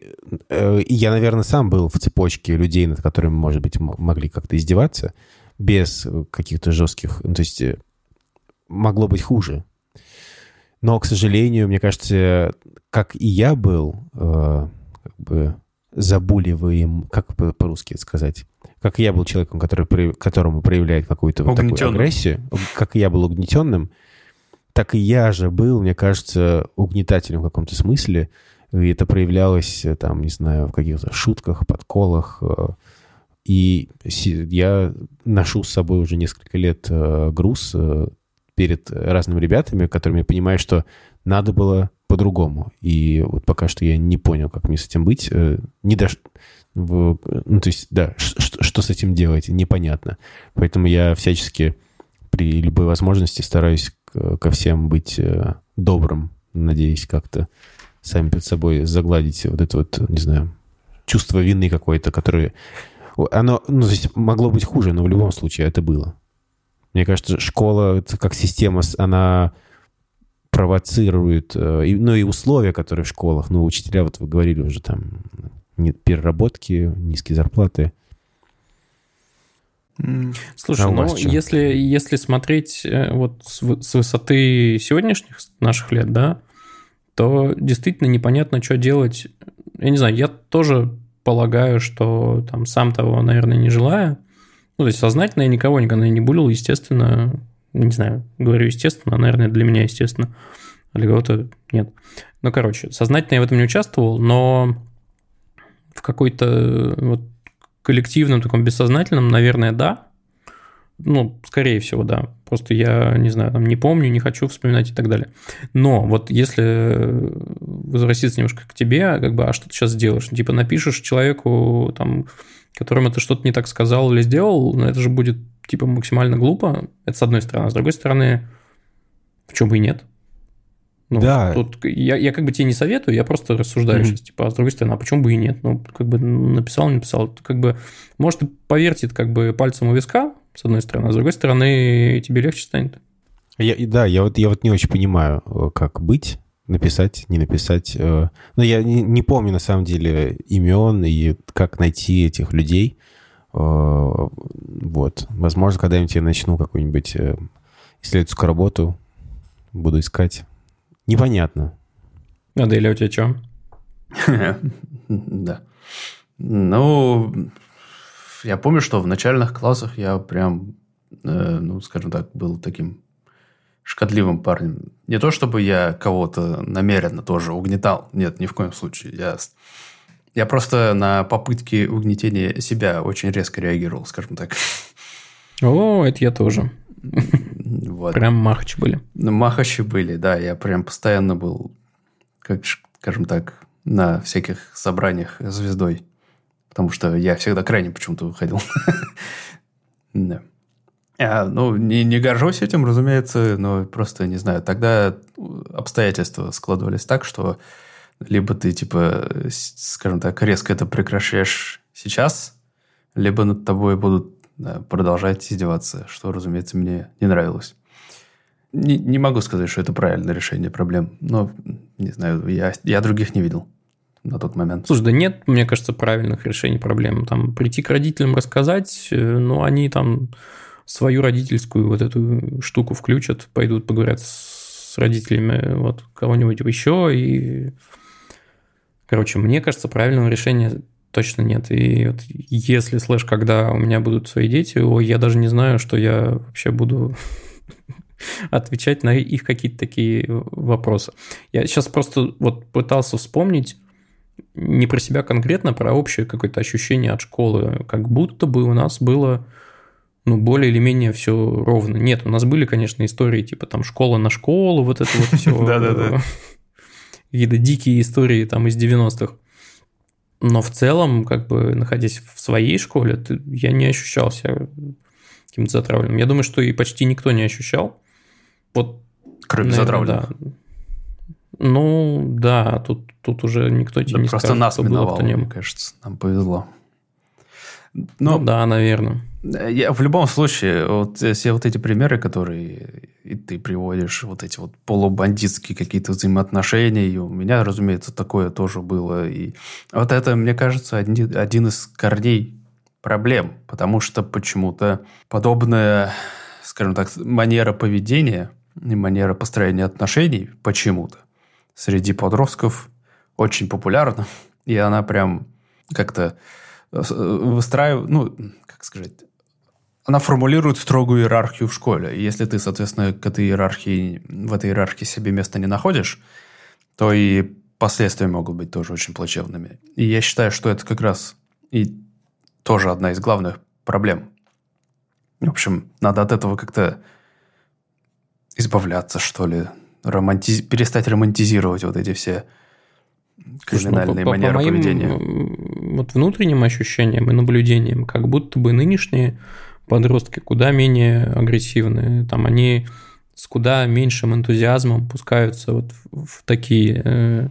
я, наверное, сам был в цепочке людей, над которыми, может быть, могли как-то издеваться, без каких-то жестких... то есть, могло быть хуже. Но, к сожалению, мне кажется, как и я был, забуливаем, как по-русски сказать, как я был человеком, которому проявляет какую-то вот такую агрессию, как я был угнетенным, так и я же был, мне кажется, угнетателем в каком-то смысле. И это проявлялось, там, не знаю, в каких-то шутках, подколах. И я ношу с собой уже несколько лет груз перед разными ребятами, которыми я понимаю, что надо было по-другому. И вот пока что я не понял, как мне с этим быть. То есть, да, что с этим делать, непонятно. Поэтому я всячески при любой возможности стараюсь ко всем быть добрым, надеюсь, как-то сами перед собой загладить вот это вот, не знаю, чувство вины какое-то, которое... Оно, то есть могло быть хуже, но в любом случае это было. Мне кажется, школа как система, она провоцирует, и условия, которые в школах, учителя, вот вы говорили уже, там, переработки, низкие зарплаты. Слушай, если смотреть вот с высоты сегодняшних наших лет, да, то действительно непонятно, что делать. Я не знаю, я тоже полагаю, что там сам того, наверное, не желая, то есть сознательно я никого никогда не булил, естественно, не знаю, говорю естественно, наверное, для меня естественно, а для кого-то нет. Сознательно я в этом не участвовал, но в какой-то вот коллективном, таком бессознательном, наверное, да. Скорее всего, да. Просто я, не знаю, там не помню, не хочу вспоминать и так далее. Но вот если возвратиться немножко к тебе, а что ты сейчас делаешь? Типа напишешь человеку, там, которому ты что-то не так сказал или сделал, но это же будет, типа, максимально глупо. Это с одной стороны. А с другой стороны, почему бы и нет? Да. Тут я как бы тебе не советую, я просто рассуждаю сейчас, типа, а с другой стороны, а почему бы и нет? Написал, не написал. Может, и повертит пальцем у виска, с одной стороны, а с другой стороны, тебе легче станет. Я не очень понимаю, как быть, написать, не написать. Но я не помню, на самом деле, имен и как найти этих людей. Вот. Возможно, когда-нибудь я начну какую-нибудь исследовательскую работу, буду искать. Непонятно. Аделя, у тебя что? Да. Ну, я помню, что в начальных классах я прям, ну, скажем так, был таким шкодливым парнем. Не то, чтобы я кого-то намеренно тоже угнетал. Нет, ни в коем случае. Я просто на попытки угнетения себя очень резко реагировал, скажем так. О, это я тоже. Вот. Прям махачи были. Махачи были, да. Я прям постоянно был, как, скажем так, на всяких собраниях звездой. Потому что я всегда крайне почему-то выходил. Да. Ну, не горжусь этим, разумеется, но просто, не знаю, тогда обстоятельства складывались так, что либо ты, типа, скажем так, резко это прекращаешь сейчас, либо над тобой будут продолжать издеваться, что, разумеется, мне не нравилось. Не могу сказать, что это правильное решение проблем, но, не знаю, я других не видел на тот момент. Слушай, да нет, мне кажется, правильных решений проблем. Там прийти к родителям рассказать, ну, они там свою родительскую вот эту штуку включат, пойдут поговорят с родителями вот кого-нибудь еще. И, короче, мне кажется, правильного решения точно нет. И вот если, когда у меня будут свои дети, я даже не знаю, что я вообще буду отвечать на их какие-то такие вопросы. Я сейчас просто вот пытался вспомнить не про себя конкретно, а про общее какое-то ощущение от школы. Как будто бы у нас было, ну, более или менее все ровно. Нет, у нас были, конечно, истории типа там школа на школу, вот это вот все. Да-да-да. Какие-то дикие истории там из 90-х. Но в целом, как бы, находясь в своей школе, я не ощущал себя каким-то затравленным. Я думаю, что и почти никто не ощущал. Вот, кроме затравленных. Да. Ну, да, тут уже никто тебе не просто скажет, нас кто был, миновал, кто не мне был. кажется. Нам повезло. Ну, да, наверное. В любом случае, вот все вот эти примеры, которые и ты приводишь, вот эти вот полубандитские какие-то взаимоотношения, и у меня, разумеется, такое тоже было. И вот это, мне кажется, один из корней проблем, потому что почему-то подобная, скажем так, манера поведения и манера построения отношений почему-то среди подростков очень популярна, и она прям как-то выстраивает, ну, как сказать, она формулирует строгую иерархию в школе. И если ты, соответственно, в этой иерархии себе места не находишь, то и последствия могут быть тоже очень плачевными. И я считаю, что это как раз и тоже одна из главных проблем. В общем, надо от этого как-то избавляться, что ли, перестать романтизировать вот эти все криминальные манеры поведения. По моим вот внутренним ощущениям и наблюдениям, как будто бы нынешние подростки куда менее агрессивные. Там они с куда меньшим энтузиазмом пускаются вот в такие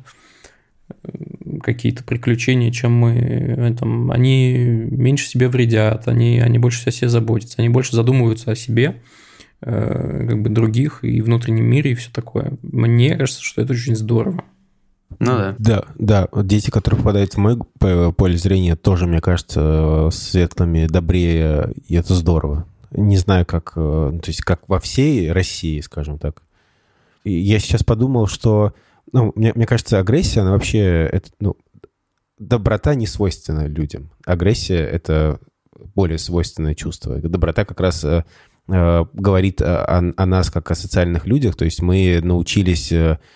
какие-то приключения, чем мы. Там, они меньше себе вредят, они больше о себе заботятся, они больше задумываются о себе, как бы других и внутреннем мире и все такое. Мне кажется, что это очень здорово. Ну да. Да. Вот дети, которые попадают в мое поле зрения, тоже, мне кажется, светлыми, добрее, и это здорово. Не знаю, как, то есть как во всей России, скажем так. И я сейчас подумал, что, ну, мне кажется, агрессия, она вообще, это, ну, доброта не свойственна людям. Агрессия — это более свойственное чувство. Доброта как раз говорит о нас как о социальных людях, то есть мы научились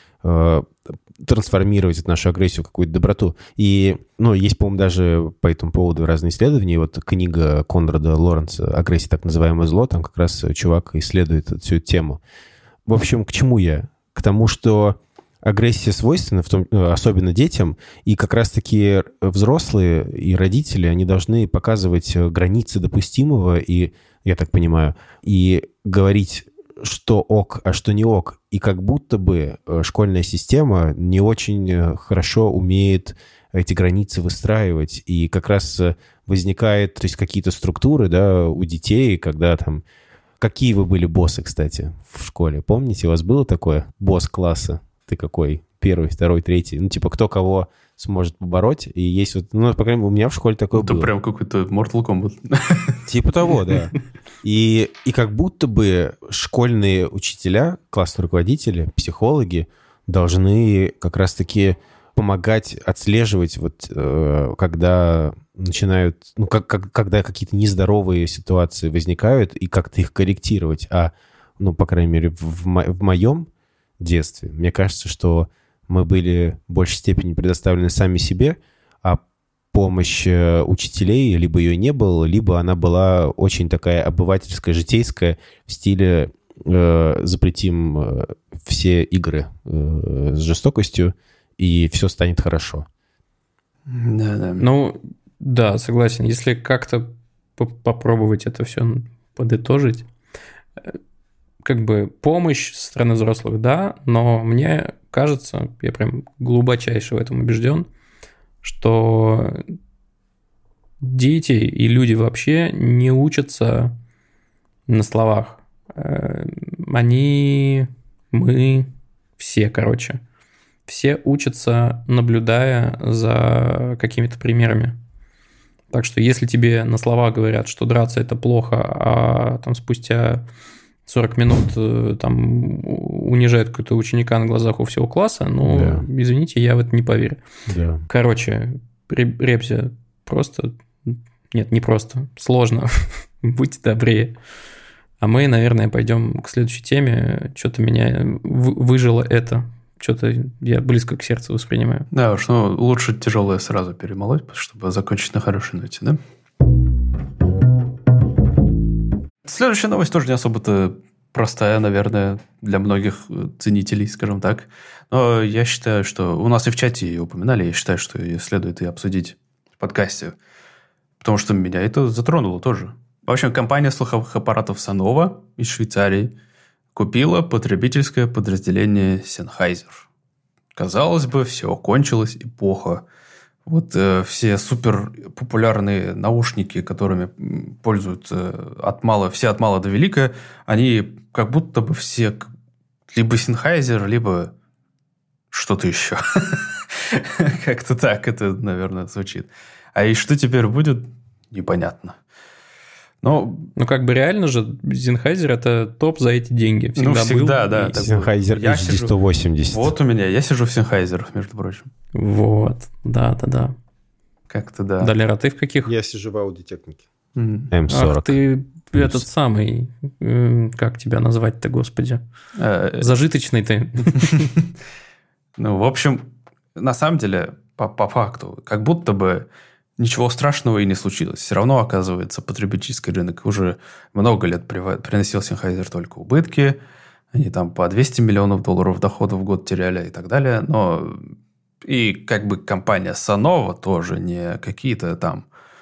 трансформировать нашу агрессию в какую-то доброту. И, ну, есть, по-моему, даже по этому поводу разные исследования. Вот книга Конрада Лоренса «Агрессия, так называемое зло», там как раз чувак исследует всю эту тему. В общем, к чему я? К тому, что агрессия свойственна, особенно детям, и как раз-таки взрослые и родители, они должны показывать границы допустимого, и, я так понимаю, и говорить, что ок, а что не ок. И как будто бы школьная система не очень хорошо умеет эти границы выстраивать. И как раз возникает, то есть какие-то структуры, да, у детей, когда там... Какие вы были боссы, кстати, в школе? Помните, у вас было такое? Босс класса? ты какой? Первый, второй, третий. Ну, типа, кто кого сможет побороть. И есть вот, ну, по крайней мере, у меня в школе такое было. Это прям какой-то Mortal Kombat. Типа того, да. И как будто бы школьные учителя, классные руководители, психологи должны как раз-таки помогать отслеживать, вот, когда начинают, ну, когда какие-то нездоровые ситуации возникают, и как-то их корректировать. А, ну, по крайней мере, в моем детстве, мне кажется, что мы были в большей степени предоставлены сами себе, а помощь учителей либо ее не было, либо она была очень такая обывательская, житейская, в стиле запретим все игры с жестокостью, и все станет хорошо. Да. Ну, да, согласен. Если как-то попробовать это все подытожить, как бы помощь со стороны взрослых, да, но мне кажется, я прям глубочайше в этом убежден, что дети и люди вообще не учатся на словах. Мы, все, короче, все учатся, наблюдая за какими-то примерами. Так что если тебе на словах говорят, что драться это плохо, а там спустя 40 минут там унижают какого-то ученика на глазах у всего класса, ну, да. Извините, я в это не поверю. Да. Короче, Ребзя, просто... Нет, не просто, сложно. Будьте добрее. А мы, наверное, пойдем к следующей теме. Что-то меня выжило это. Что-то я близко к сердцу воспринимаю. Да уж, ну, лучше тяжелое сразу перемолоть, чтобы закончить на хорошей ноте, да? Следующая новость тоже не особо-то простая, наверное, для многих ценителей, скажем так. Но я считаю, что... У нас и в чате ее упоминали, я считаю, что ее следует и обсудить в подкасте. Потому что меня это затронуло тоже. В общем, компания слуховых аппаратов Sonova из Швейцарии купила потребительское подразделение Sennheiser. Казалось бы, все, кончилась эпоха. Вот все супер популярные наушники, которыми пользуются все от мала до велика, они как будто бы все либо Sennheiser, либо что-то еще. Как-то так это, наверное, звучит. А и что теперь будет, непонятно. Ну, как бы реально же Sennheiser это топ за эти деньги. Всегда был. Да. Sennheiser HD180. Вот у меня, я сижу в Sennheiser, между прочим. Вот, да. Как-то да. Далер, а ты в каких? Я сижу в аудиотехнике. М40. Ах, ты этот самый, как тебя назвать-то, господи? Зажиточный ты. Ну, в общем, на самом деле, по факту, как будто бы ничего страшного и не случилось. Все равно, оказывается, потребительский рынок уже много лет приносил Sennheiser только убытки. Они там по 200 миллионов долларов доходов в год теряли и так далее. Но и как бы компания Sonova тоже не какие-то там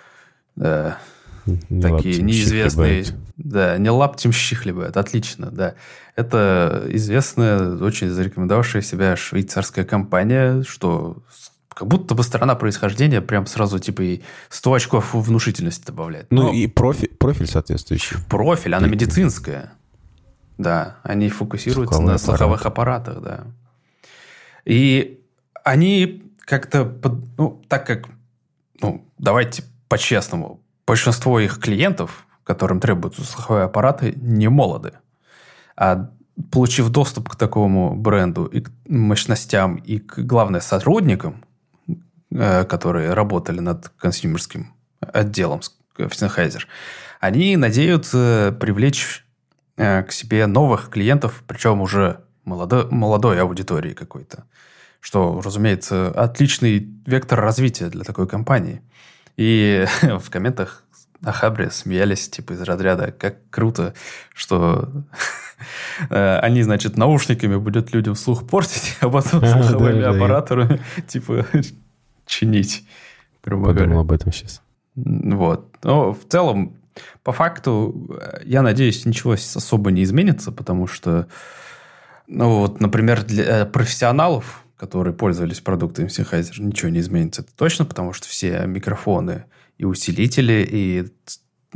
такие неизвестные... Да, не лаптемщи хлебают. Отлично, да. Это известная, очень зарекомендовавшая себя швейцарская компания, что... Как будто бы сторона происхождения прям сразу типа и 100 очков внушительности добавляет. Ну и профиль соответствующий. Профиль, она медицинская. Да, они фокусируются на слуховых аппаратах, да. И они как-то... так как... давайте по-честному. Большинство их клиентов, которым требуются слуховые аппараты, не молоды. А получив доступ к такому бренду и к мощностям, и, главное, сотрудникам, которые работали над консюмерским отделом в Sennheiser, они надеются привлечь к себе новых клиентов, причем уже молодой аудитории какой-то. Что, разумеется, отличный вектор развития для такой компании. И в комментах на Хабре смеялись типа из разряда, как круто, что они, значит, наушниками будут людям слух портить, а потом слуховыми аппаратами типа чинить. Подумал об этом сейчас. Вот. Но в целом, по факту, я надеюсь, ничего особо не изменится, потому что, например, для профессионалов, которые пользовались продуктами Sennheiser, ничего не изменится. Это точно, потому что все микрофоны и усилители, и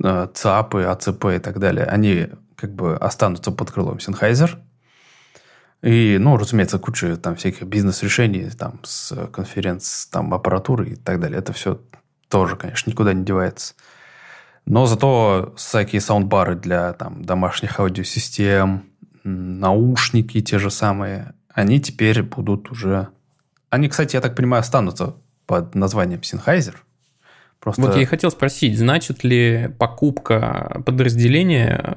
ЦАПы, АЦП и так далее, они как бы останутся под крылом Sennheiser. И, ну, разумеется, куча там всяких бизнес-решений, там, с там, аппаратуры и так далее. Это все тоже, конечно, никуда не девается. Но зато всякие саундбары для там, домашних аудиосистем, наушники те же самые, они теперь будут уже... Они, кстати, я так понимаю, останутся под названием Sennheiser. Просто... Вот я и хотел спросить, значит ли покупка подразделения,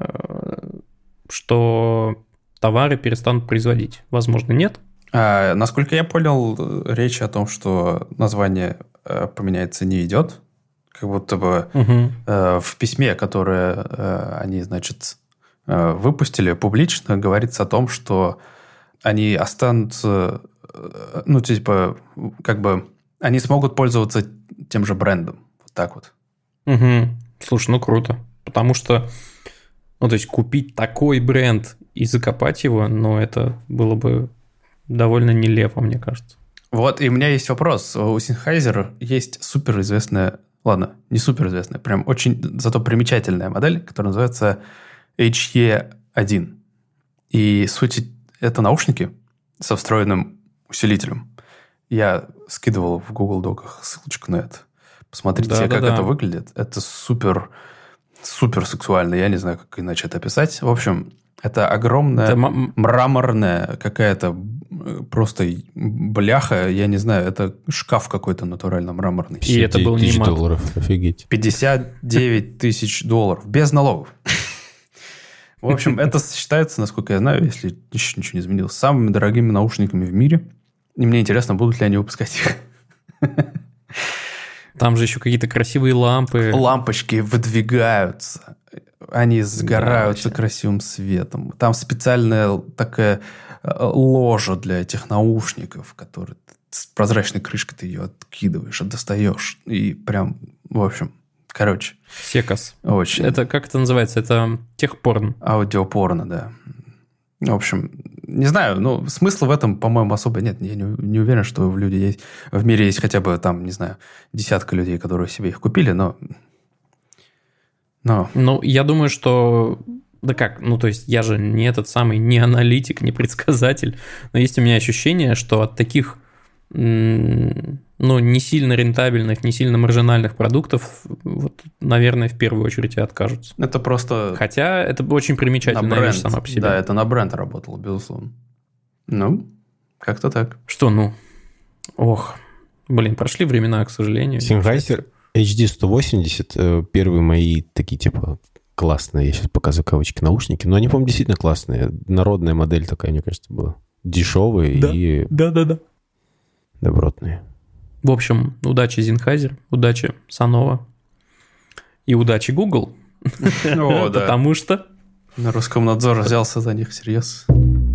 что товары перестанут производить? Возможно, нет? Насколько я понял, речь о том, что название поменяется, не идет. Как будто бы в письме, которое они, значит, выпустили публично, говорится о том, что они останутся, ну, типа, как бы, они смогут пользоваться тем же брендом. Вот так вот. Слушай, ну круто. Потому что, ну, то есть, купить такой бренд и закопать его, ну, это было бы довольно нелепо, мне кажется. Вот, и у меня есть вопрос. У Sennheiser есть суперизвестная, ладно, не суперизвестная, прям очень зато примечательная модель, которая называется HE1. И суть – это наушники со встроенным усилителем. Я скидывал в Google Доках ссылочку на это. Посмотрите, как это выглядит. Это супер сексуально. Я не знаю, как иначе это описать. В общем, это огромная мраморная какая-то просто бляха. Я не знаю, это шкаф какой-то натурально мраморный. И это был не мат. $59,000, офигеть. $59,000 без налогов. В общем, это считается, насколько я знаю, если еще ничего не изменилось, самыми дорогими наушниками в мире. И мне интересно, будут ли они выпускать их. Там же еще какие-то красивые лампы. Лампочки выдвигаются. Они сгораются красивым светом. Там специальная такая ложа для этих наушников, которые с прозрачной крышкой ты ее откидываешь, достаешь. И прям, в общем, короче. Секас. Очень. Это, как это называется? Это техпорн. Аудиопорно, да. В общем, не знаю, но смысла в этом, по-моему, особо нет. Я не уверен, что в мире есть хотя бы там, не знаю, десятка людей, которые себе их купили, но... Ну, я думаю, что... Да как? Ну, то есть, я же не этот самый, не аналитик, не предсказатель, но есть у меня ощущение, что от таких, ну, не сильно рентабельных, не сильно маржинальных продуктов, вот, наверное, в первую очередь и откажутся. Это просто... Хотя это очень примечательная вещь сама по себе. Да, это на бренд работало, безусловно. Ну, как-то так. Что, ну? Ох, блин, прошли времена, к сожалению. Sennheiser HD180, первые мои такие, типа, классные, я сейчас показываю кавычки, наушники, но они, по-моему, действительно классные. Народная модель такая, мне кажется, была. Дешевые и... Да. Добротные. В общем, удачи Sennheiser, удачи Sonova и удачи Google. О, да. Потому что... Роскомнадзор взялся за них всерьез.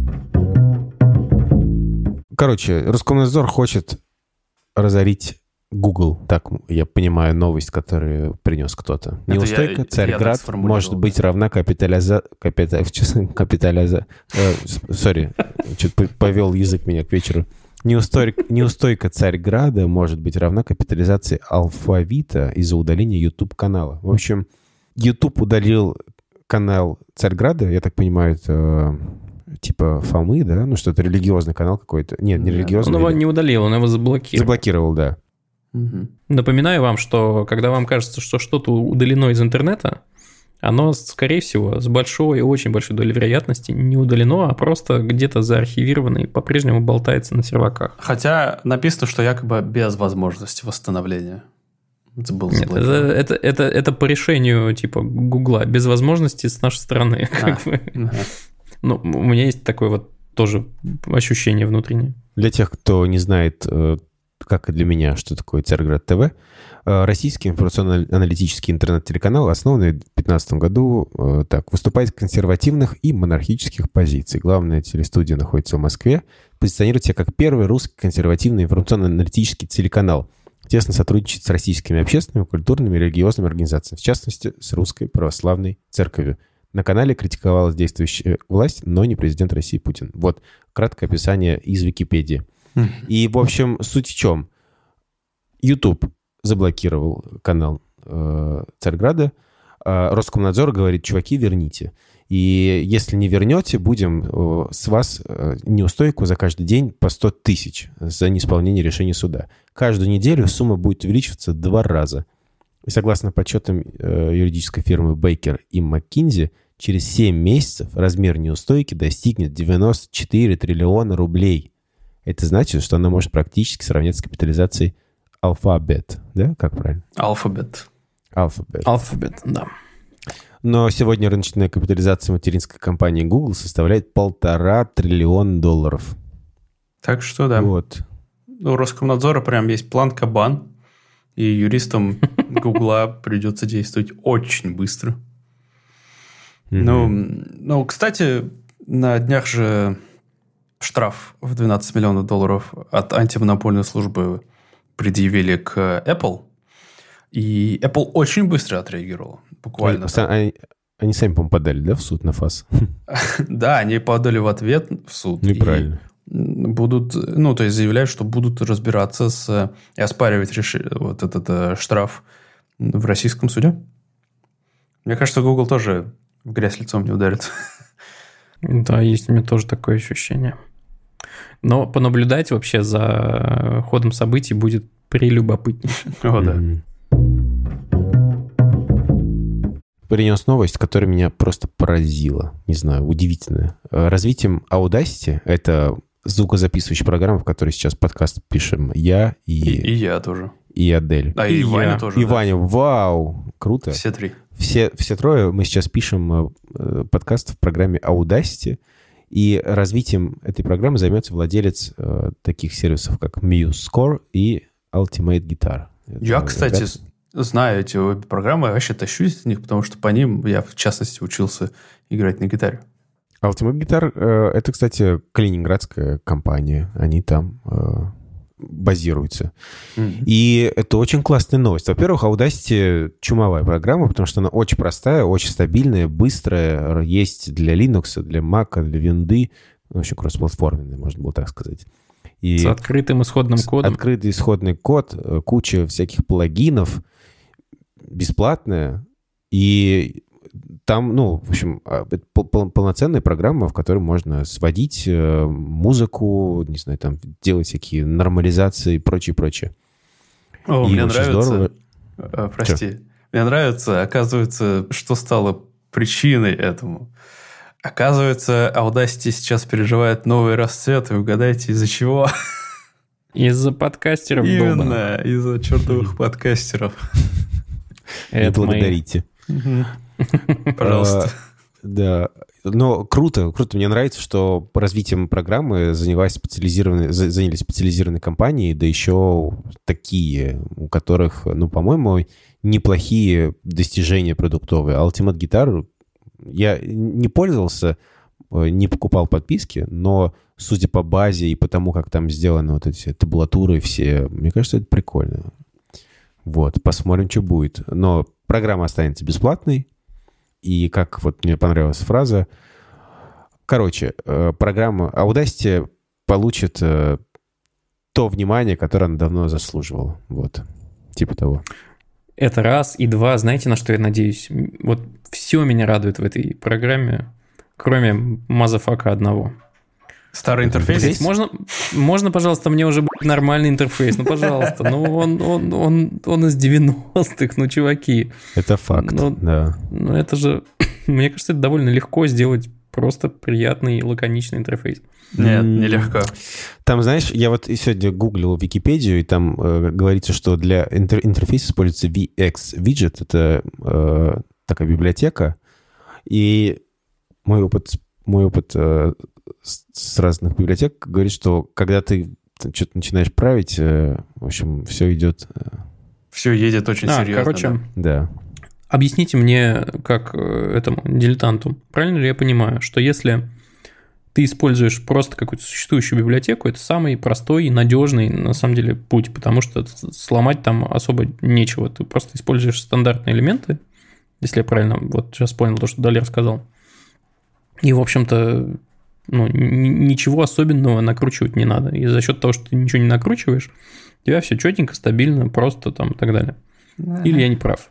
Короче, Роскомнадзор хочет разорить Google. Так, я понимаю новость, которую принес кто-то. Неустойка Царьград может быть равна Сори, что-то повел язык меня к вечеру. Неустойка Царьграда может быть равна капитализации Алфавита из-за удаления YouTube-канала. В общем, YouTube удалил канал Царьграда, я так понимаю, это типа Фомы, да? Ну, что-то религиозный канал какой-то. Нет, не религиозный. Он его не удалил, он его заблокировал. Заблокировал, да. Напоминаю вам, что когда вам кажется, что что-то удалено из интернета, оно, скорее всего, с большой, очень большой долей вероятности не удалено, а просто где-то заархивировано и по-прежнему болтается на серваках. Хотя написано, что якобы без возможности восстановления. Это было заблокировано. Нет, это по решению типа Гугла, без возможности с нашей стороны. Ну, у меня есть такое вот тоже ощущение внутреннее. Для тех, кто не знает, как и для меня, что такое Царьград ТВ, российский информационно-аналитический интернет-телеканал, основанный в 2015 году, выступает с консервативных и монархических позиций. Главная телестудия находится в Москве, позиционирует себя как первый русский консервативный информационно-аналитический телеканал. Тесно сотрудничает с российскими общественными, культурными и религиозными организациями, в частности, с Русской Православной Церковью. На канале критиковалась действующая власть, но не президент России Путин. Вот краткое описание из Википедии. И, в общем, суть в чем? YouTube заблокировал канал Царьграда. Роскомнадзор говорит, чуваки, верните. И если не вернете, будем с вас неустойку за каждый день по 100 тысяч за неисполнение решения суда. Каждую неделю сумма будет увеличиваться 2 раза. И согласно подсчетам юридической фирмы Baker и McKinsey, через 7 месяцев размер неустойки достигнет 94 триллиона рублей. Это значит, что она может практически сравняться с капитализацией Alphabet. Да? Как правильно? Alphabet, да. Но сегодня рыночная капитализация материнской компании Google составляет 1,5 триллиона долларов. Так что да. Вот. У Роскомнадзора прям есть план Кабан, и юристам Гугла придется действовать очень быстро. Ну, кстати, на днях же штраф в 12 миллионов долларов от антимонопольной службы предъявили к Apple, и Apple очень быстро отреагировала. Буквально. Они сами, по-моему, подали, да, в суд на ФАС? Да, они подали в ответ в суд. Неправильно. Будут, ну, то есть заявляют, что будут разбираться и оспаривать вот этот штраф в российском суде. Мне кажется, Google тоже в грязь лицом не ударит. Да, есть у меня тоже такое ощущение. Но понаблюдать вообще за ходом событий будет прелюбопытнее. О, да. Принес новость, которая меня просто поразила. Не знаю, удивительная. Развитием Audacity, это звукозаписывающая программа, в которой сейчас подкаст пишем я и я тоже. И Адель. И Ваня тоже. И да. Ваня, вау, круто. Все три. Все трое мы сейчас пишем подкаст в программе Audacity, и развитием этой программы займется владелец таких сервисов, как MuseScore и Ultimate Guitar. Я, кстати, знаю эти обе программы, я вообще тащусь от них, потому что по ним я, в частности, учился играть на гитаре. Ultimate Guitar — это, кстати, калининградская компания. Они там базируются. Mm-hmm. И это очень классная новость. Во-первых, Audacity чумовая программа, потому что она очень простая, очень стабильная, быстрая. Есть для Linux, для Mac, для Windows. В общем, кроссплатформенная, можно было так сказать. И с открытым исходным кодом. Открытый исходный код, куча всяких плагинов, бесплатная. И там, ну, в общем, это полноценная программа, в которой можно сводить музыку, не знаю, там, делать всякие нормализации и прочее. О, и мне нравится... Здорово... Прости. Мне нравится, оказывается, что стало причиной этому. Оказывается, Audacity сейчас переживает новый расцвет, и угадайте, из-за чего? Из-за подкастеров. Именно, из-за чертовых подкастеров. Не благодарите. Пожалуйста. Да. Но круто. Мне нравится, что по развитием программы занялись специализированные компании, да еще такие, у которых, ну, по-моему, неплохие достижения продуктовые. Ultimate Guitar я не пользовался, не покупал подписки, но судя по базе и по тому, как там сделаны вот эти табулатуры все, мне кажется, это прикольно. Вот, посмотрим, что будет. Но программа останется бесплатной. И как вот мне понравилась фраза. Короче, программа Audacity получит то внимание, которое она давно заслуживала. Вот, типа того. Это раз. И два, знаете, на что я надеюсь? Вот все меня радует в этой программе, кроме мазафака одного. Старый интерфейс? Можно, пожалуйста, мне уже будет нормальный интерфейс? Ну, пожалуйста. Ну, он из 90-х, ну, чуваки. Это факт, да. Ну, это же... Мне кажется, это довольно легко сделать просто приятный, лаконичный интерфейс. Нет, нелегко. Там, знаешь, я вот сегодня гуглил Википедию, и там говорится, что для интерфейса используется VX-виджет. Это такая библиотека. И мой опыт с разных библиотек говорит, что когда ты что-то начинаешь править, в общем, все идет... Все едет очень серьезно. Короче, да. Объясните мне, как этому дилетанту, правильно ли я понимаю, что если ты используешь просто какую-то существующую библиотеку, это самый простой и надежный, на самом деле, путь, потому что сломать там особо нечего. Ты просто используешь стандартные элементы, если я правильно вот сейчас понял то, что Далер сказал. И, в общем-то, ну, ничего особенного накручивать не надо. И за счет того, что ты ничего не накручиваешь, у тебя все четенько, стабильно, просто там и так далее. Или я не прав?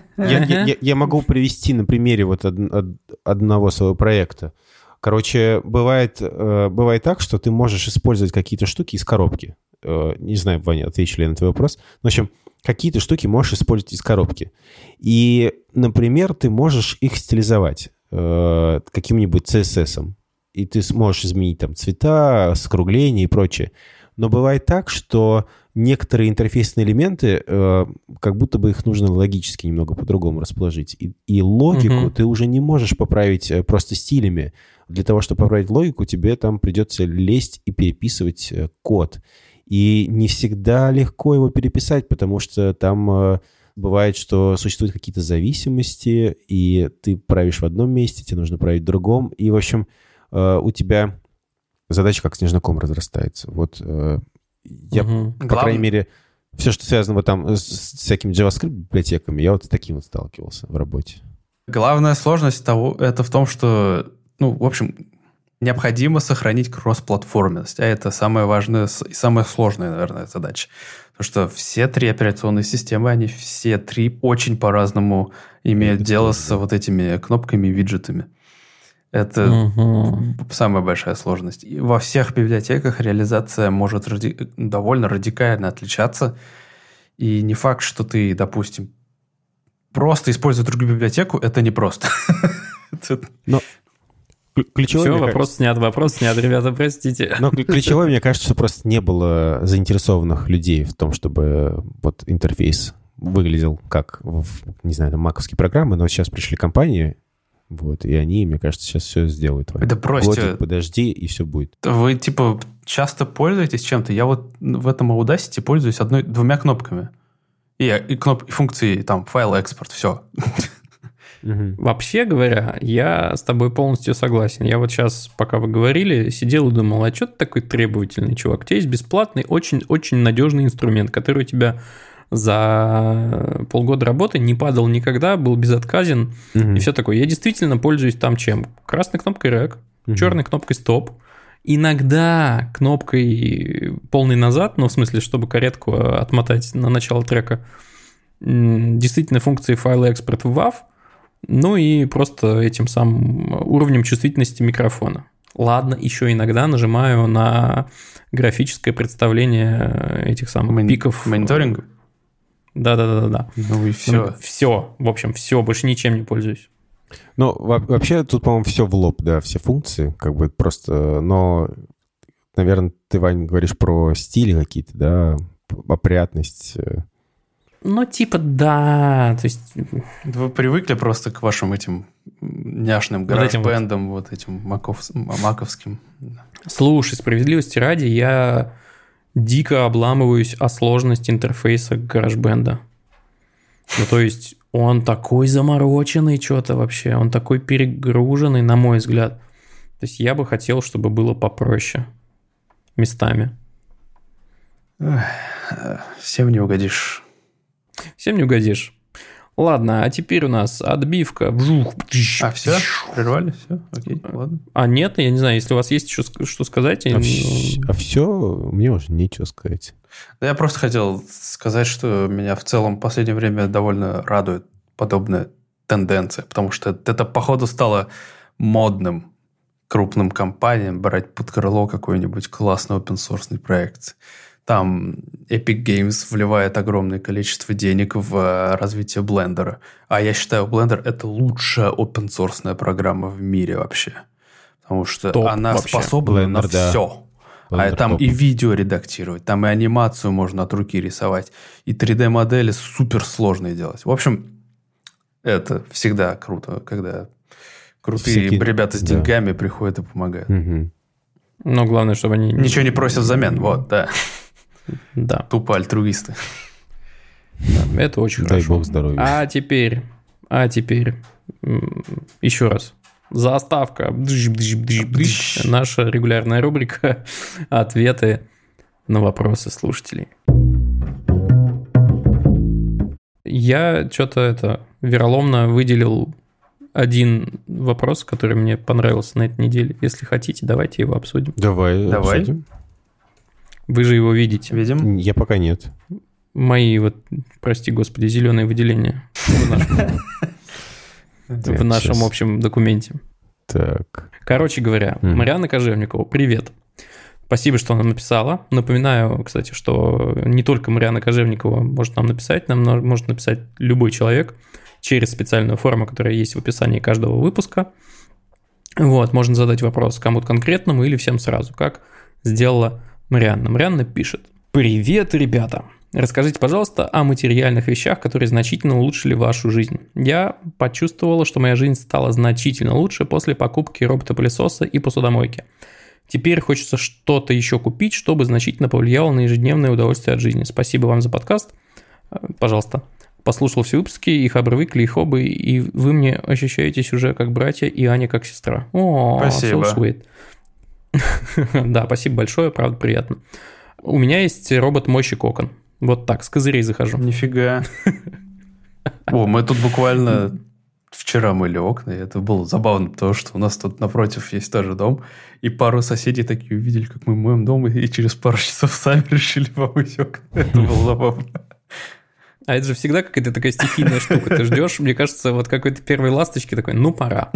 Я могу привести на примере вот одного своего проекта. Короче, бывает так, что ты можешь использовать какие-то штуки из коробки. Не знаю, Ваня, отвечу ли я на твой вопрос. В общем, какие-то штуки можешь использовать из коробки. И, например, ты можешь их стилизовать каким-нибудь CSS-ом. И ты сможешь изменить там цвета, скругление и прочее. Но бывает так, что некоторые интерфейсные элементы, как будто бы их нужно логически немного по-другому расположить. И логику ты уже не можешь поправить просто стилями. Для того, чтобы поправить логику, тебе там придется лезть и переписывать код. И не всегда легко его переписать, потому что там бывает, что существуют какие-то зависимости, и ты правишь в одном месте, тебе нужно править в другом. И, в общем, у тебя задача как снежный ком разрастается. Вот я, по крайней мере, все, что связано вот там с всякими JavaScript-библиотеками, я вот с таким вот сталкивался в работе. Главная сложность это в том, что, в общем, необходимо сохранить кроссплатформенность, а это самая важная и самая сложная, наверное, задача. Потому что все три операционные системы, они все три очень по-разному имеют дело с вот этими кнопками и виджетами. Это самая большая сложность. И во всех библиотеках реализация может довольно радикально отличаться. И не факт, что ты, допустим, просто используя другую библиотеку, это непросто. Но ключевой, все, вопрос снят, ребята, простите. Но ключевой, мне кажется, что просто не было заинтересованных людей в том, чтобы вот интерфейс выглядел как, не знаю, там, маковские программы, но сейчас пришли компании, вот, и они, мне кажется, сейчас все сделают. Да бросьте. Годик, подожди, и все будет. Вы, часто пользуетесь чем-то? Я вот в этом Audacity пользуюсь двумя кнопками. И функции, там, файл экспорт, все. Вообще говоря, я с тобой полностью согласен. Я вот сейчас, пока вы говорили, сидел и думал, а что ты такой требовательный, чувак? У тебя есть бесплатный, очень-очень надежный инструмент, который у тебя за полгода работы не падал никогда, был безотказен, и все такое. Я действительно пользуюсь там чем? Красной кнопкой Rec, черной кнопкой Stop, иногда кнопкой полный назад, в смысле, чтобы каретку отмотать на начало трека, действительно функции файла экспорт в WAV, и просто этим самым уровнем чувствительности микрофона. Ладно, еще иногда нажимаю на графическое представление этих самых пиков. Мониторинга? Да. И все. Все, в общем, все, больше ничем не пользуюсь. Вообще тут, по-моему, все в лоб, да, все функции, как бы просто, но, наверное, ты, Вань, говоришь про стили какие-то, да, опрятность. Да, то есть... Вы привыкли просто к вашим этим няшным гараж-бендам, вот этим маковским. Слушай, справедливости ради, я дико обламываюсь о сложности интерфейса GarageBand. То есть он такой замороченный что-то вообще, он такой перегруженный, на мой взгляд. То есть я бы хотел, чтобы было попроще местами. Всем не угодишь. Всем не угодишь. Ладно, а теперь у нас отбивка. А, все? Прервали? Все? Окей, ладно. А нет, я не знаю, если у вас есть еще что сказать. Все, мне уже нечего сказать. Да я просто хотел сказать, что меня в целом в последнее время довольно радует подобная тенденция, потому что это, походу, стало модным крупным компаниям брать под крыло какой-нибудь классный open-source проект. Там Epic Games вливает огромное количество денег в развитие Blender. А я считаю, Blender — это лучшая open-source программа в мире вообще. Потому что она вообще способна Blender, на все. Blender там и видео редактировать, там и анимацию можно от руки рисовать, и 3D-модели суперсложные делать. В общем, это всегда круто, когда крутые ребята с деньгами приходят и помогают. Но главное, чтобы они... Ничего не просят взамен, вот, да. Да. Тупо альтруисты. Да, это очень Дай хорошо. бог здоровья. А теперь еще раз. Заставка. Наша регулярная рубрика «Ответы на вопросы слушателей». Я что-то вероломно выделил один вопрос, который мне понравился на этой неделе. Если хотите, давайте его обсудим. Давай. Обсудим. Вы же его видите. Видим? Я пока нет. мои, вот, прости господи, зеленые выделения в нашем общем документе. Так. Короче говоря, Марианна Кожевникова, привет. Спасибо, что она написала. Напоминаю, кстати, что не только Марианна Кожевникова может нам написать, нам может написать любой человек через специальную форму, которая есть в описании каждого выпуска. Вот, можно задать вопрос кому-то конкретному или всем сразу, как сделала Марианна. Марианна пишет. Привет, ребята! Расскажите, пожалуйста, о материальных вещах, которые значительно улучшили вашу жизнь. Я почувствовала, что моя жизнь стала значительно лучше после покупки робота-пылесоса и посудомойки. Теперь хочется что-то еще купить, чтобы значительно повлияло на ежедневное удовольствие от жизни. Спасибо вам за подкаст. Пожалуйста. Послушал все выпуски, их обрывыкли, их обы, и вы мне ощущаетесь уже как братья, и Аня как сестра. О, спасибо. So sweet. Да, спасибо большое, правда, приятно. У меня есть робот-мойщик окон. Вот так, с козырей захожу. Нифига. О, мы тут буквально вчера мыли окна, и это было забавно, потому что у нас тут напротив есть тоже дом, и пару соседей такие увидели, как мы моем дом, и через пару часов сами решили помыть окна. Это было забавно. А это же всегда какая-то такая стихийная штука. Ты ждешь, мне кажется, вот какой-то первой ласточки такой, ну, пора.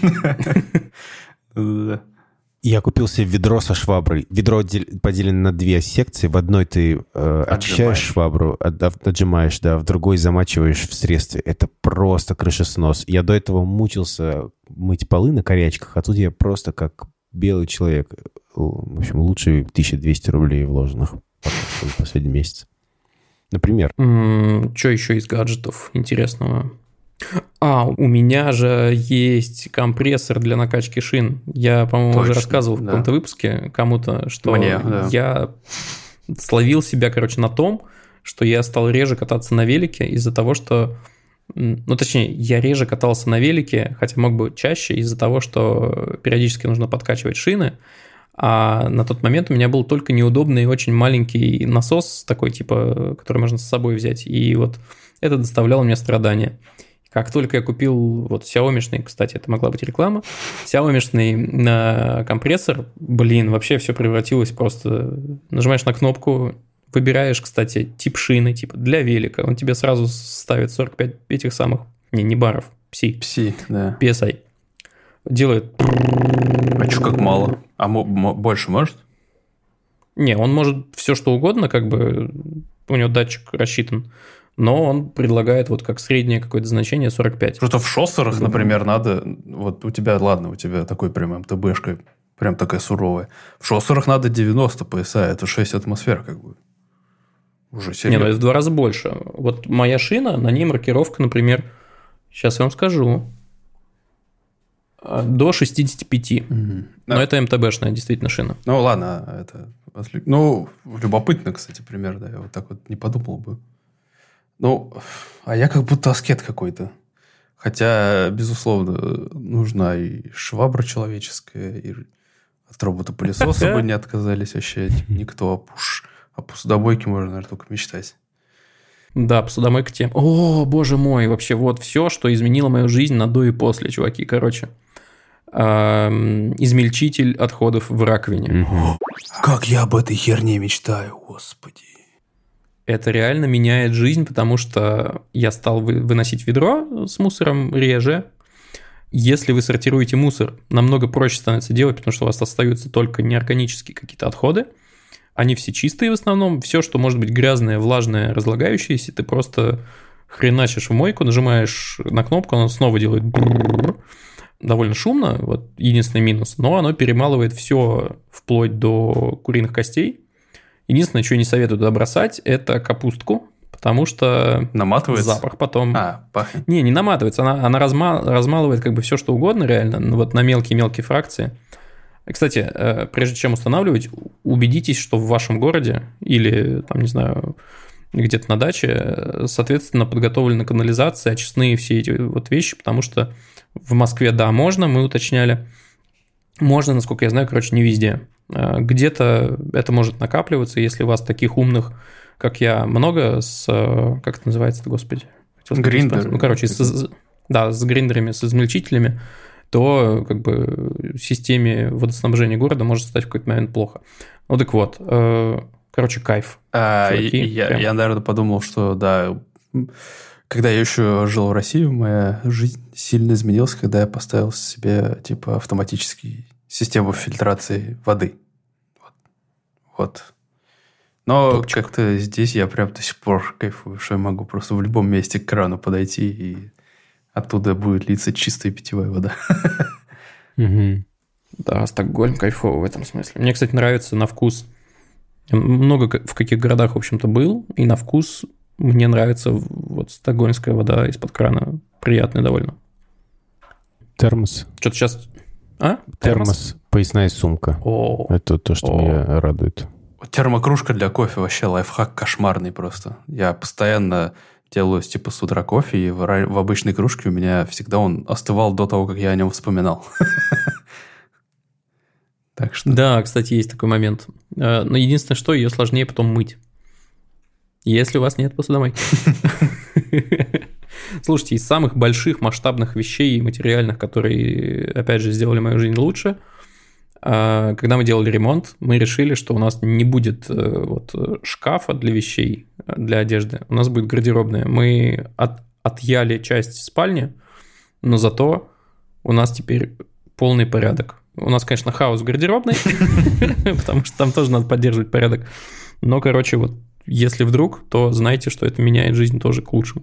Я купил себе ведро со шваброй. Ведро поделено на две секции. В одной ты очищаешь швабру, отжимаешь, да, в другой замачиваешь в средстве. Это просто крышеснос. Я до этого мучился мыть полы на корячках, а тут я просто как белый человек. В общем, лучше 1200 рублей вложенных в последний месяц. Например. Что еще из гаджетов интересного? У меня же есть компрессор для накачки шин. Я, по-моему, уже рассказывал в каком-то выпуске кому-то, что я словил себя, на том, что я стал реже кататься на велике из-за того, что... Ну, точнее, я реже катался на велике, хотя мог бы чаще, из-за того, что периодически нужно подкачивать шины. А на тот момент у меня был только неудобный и очень маленький насос, такой типа, который можно с собой взять. И вот это доставляло мне страдания. Как только я купил вот Xiaomi-шный, кстати, это могла быть реклама, Xiaomi-шный компрессор, вообще все превратилось просто... Нажимаешь на кнопку, выбираешь, кстати, тип шины, типа для велика, он тебе сразу ставит 45 этих самых, не баров, PSI, да. PSI. Делает... А что, как мало? А больше может? Не, он может все что угодно, у него датчик рассчитан, но он предлагает вот как среднее какое-то значение 45. Просто в шоссерах, например, надо... Вот у тебя такой прям МТБшка, прям такая суровая. В шоссерах надо 90 PSI, это 6 атмосфер Уже серьезно. Это в 2 раза больше. Вот моя шина, на ней маркировка, например, сейчас я вам скажу, до 65. Но это МТБшная действительно шина. Ну, ладно, это... любопытно, кстати, пример, да, я вот так вот не подумал бы. А я как будто аскет какой-то. Хотя, безусловно, нужна и швабра человеческая, и от робота-пылесоса бы не отказались вообще никто. О посудомойке можно, наверное, только мечтать. Да, посудомойка тем. О, боже мой, вообще вот все, что изменило мою жизнь на до и после, чуваки. Измельчитель отходов в раковине. Как я об этой херне мечтаю, господи. Это реально меняет жизнь, потому что я стал выносить ведро с мусором реже. Если вы сортируете мусор, намного проще становится делать, потому что у вас остаются только неорганические какие-то отходы. Они все чистые в основном. Все, что может быть грязное, влажное, разлагающееся, ты просто хреначишь в мойку, нажимаешь на кнопку, оно снова делает довольно шумно, вот единственный минус, но оно перемалывает все вплоть до куриных костей. Единственное, что я не советую туда бросать, это капустку, потому что наматывается? Запах потом... пахнет. Не наматывается, она размалывает все, что угодно реально, вот на мелкие-мелкие фракции. Кстати, прежде чем устанавливать, убедитесь, что в вашем городе или, где-то на даче, соответственно, подготовлена канализация, очистные все эти вот вещи, потому что в Москве, да, можно, мы уточняли, можно, насколько я знаю, не везде. Где-то это может накапливаться, если у вас таких умных, как я, много как это называется-то, господи? Гриндер. С гриндерами, с измельчителями, то системе водоснабжения города может стать в какой-то момент плохо. Так вот, Короче, кайф. Я, наверное, подумал, что да, когда я еще жил в России, моя жизнь сильно изменилась, когда я поставил себе типа автоматическую систему фильтрации воды. Вот. Но Топчик. как-то здесь я прям до сих пор кайфую, что я могу просто в любом месте к крану подойти, и оттуда будет литься чистая питьевая вода. Да, Стокгольм кайфовый в этом смысле. Мне, кстати, нравится на вкус. Я много в каких городах, в общем-то, был, и на вкус мне нравится вот стокгольмская вода из-под крана. Приятная довольно. Термос. Что-то сейчас... Термос, поясная сумка. Это то, что меня радует. Термокружка для кофе вообще лайфхак кошмарный просто. Я постоянно делаю типа с утра кофе, и в обычной кружке у меня всегда он остывал до того, как я о нем вспоминал. Так что... Да, кстати, есть такой момент. Но единственное, что ее сложнее потом мыть. Если у вас нет посудомойки. Слушайте, из самых больших масштабных вещей и материальных, которые, опять же, сделали мою жизнь лучше, когда мы делали ремонт, мы решили, что у нас не будет вот шкафа для вещей, для одежды. У нас будет гардеробная. Мы отъяли часть спальни, но зато у нас теперь полный порядок. У нас, конечно, хаос в гардеробной, потому что там тоже надо поддерживать порядок. Но, короче, вот если вдруг, то знайте, что это меняет жизнь тоже к лучшему.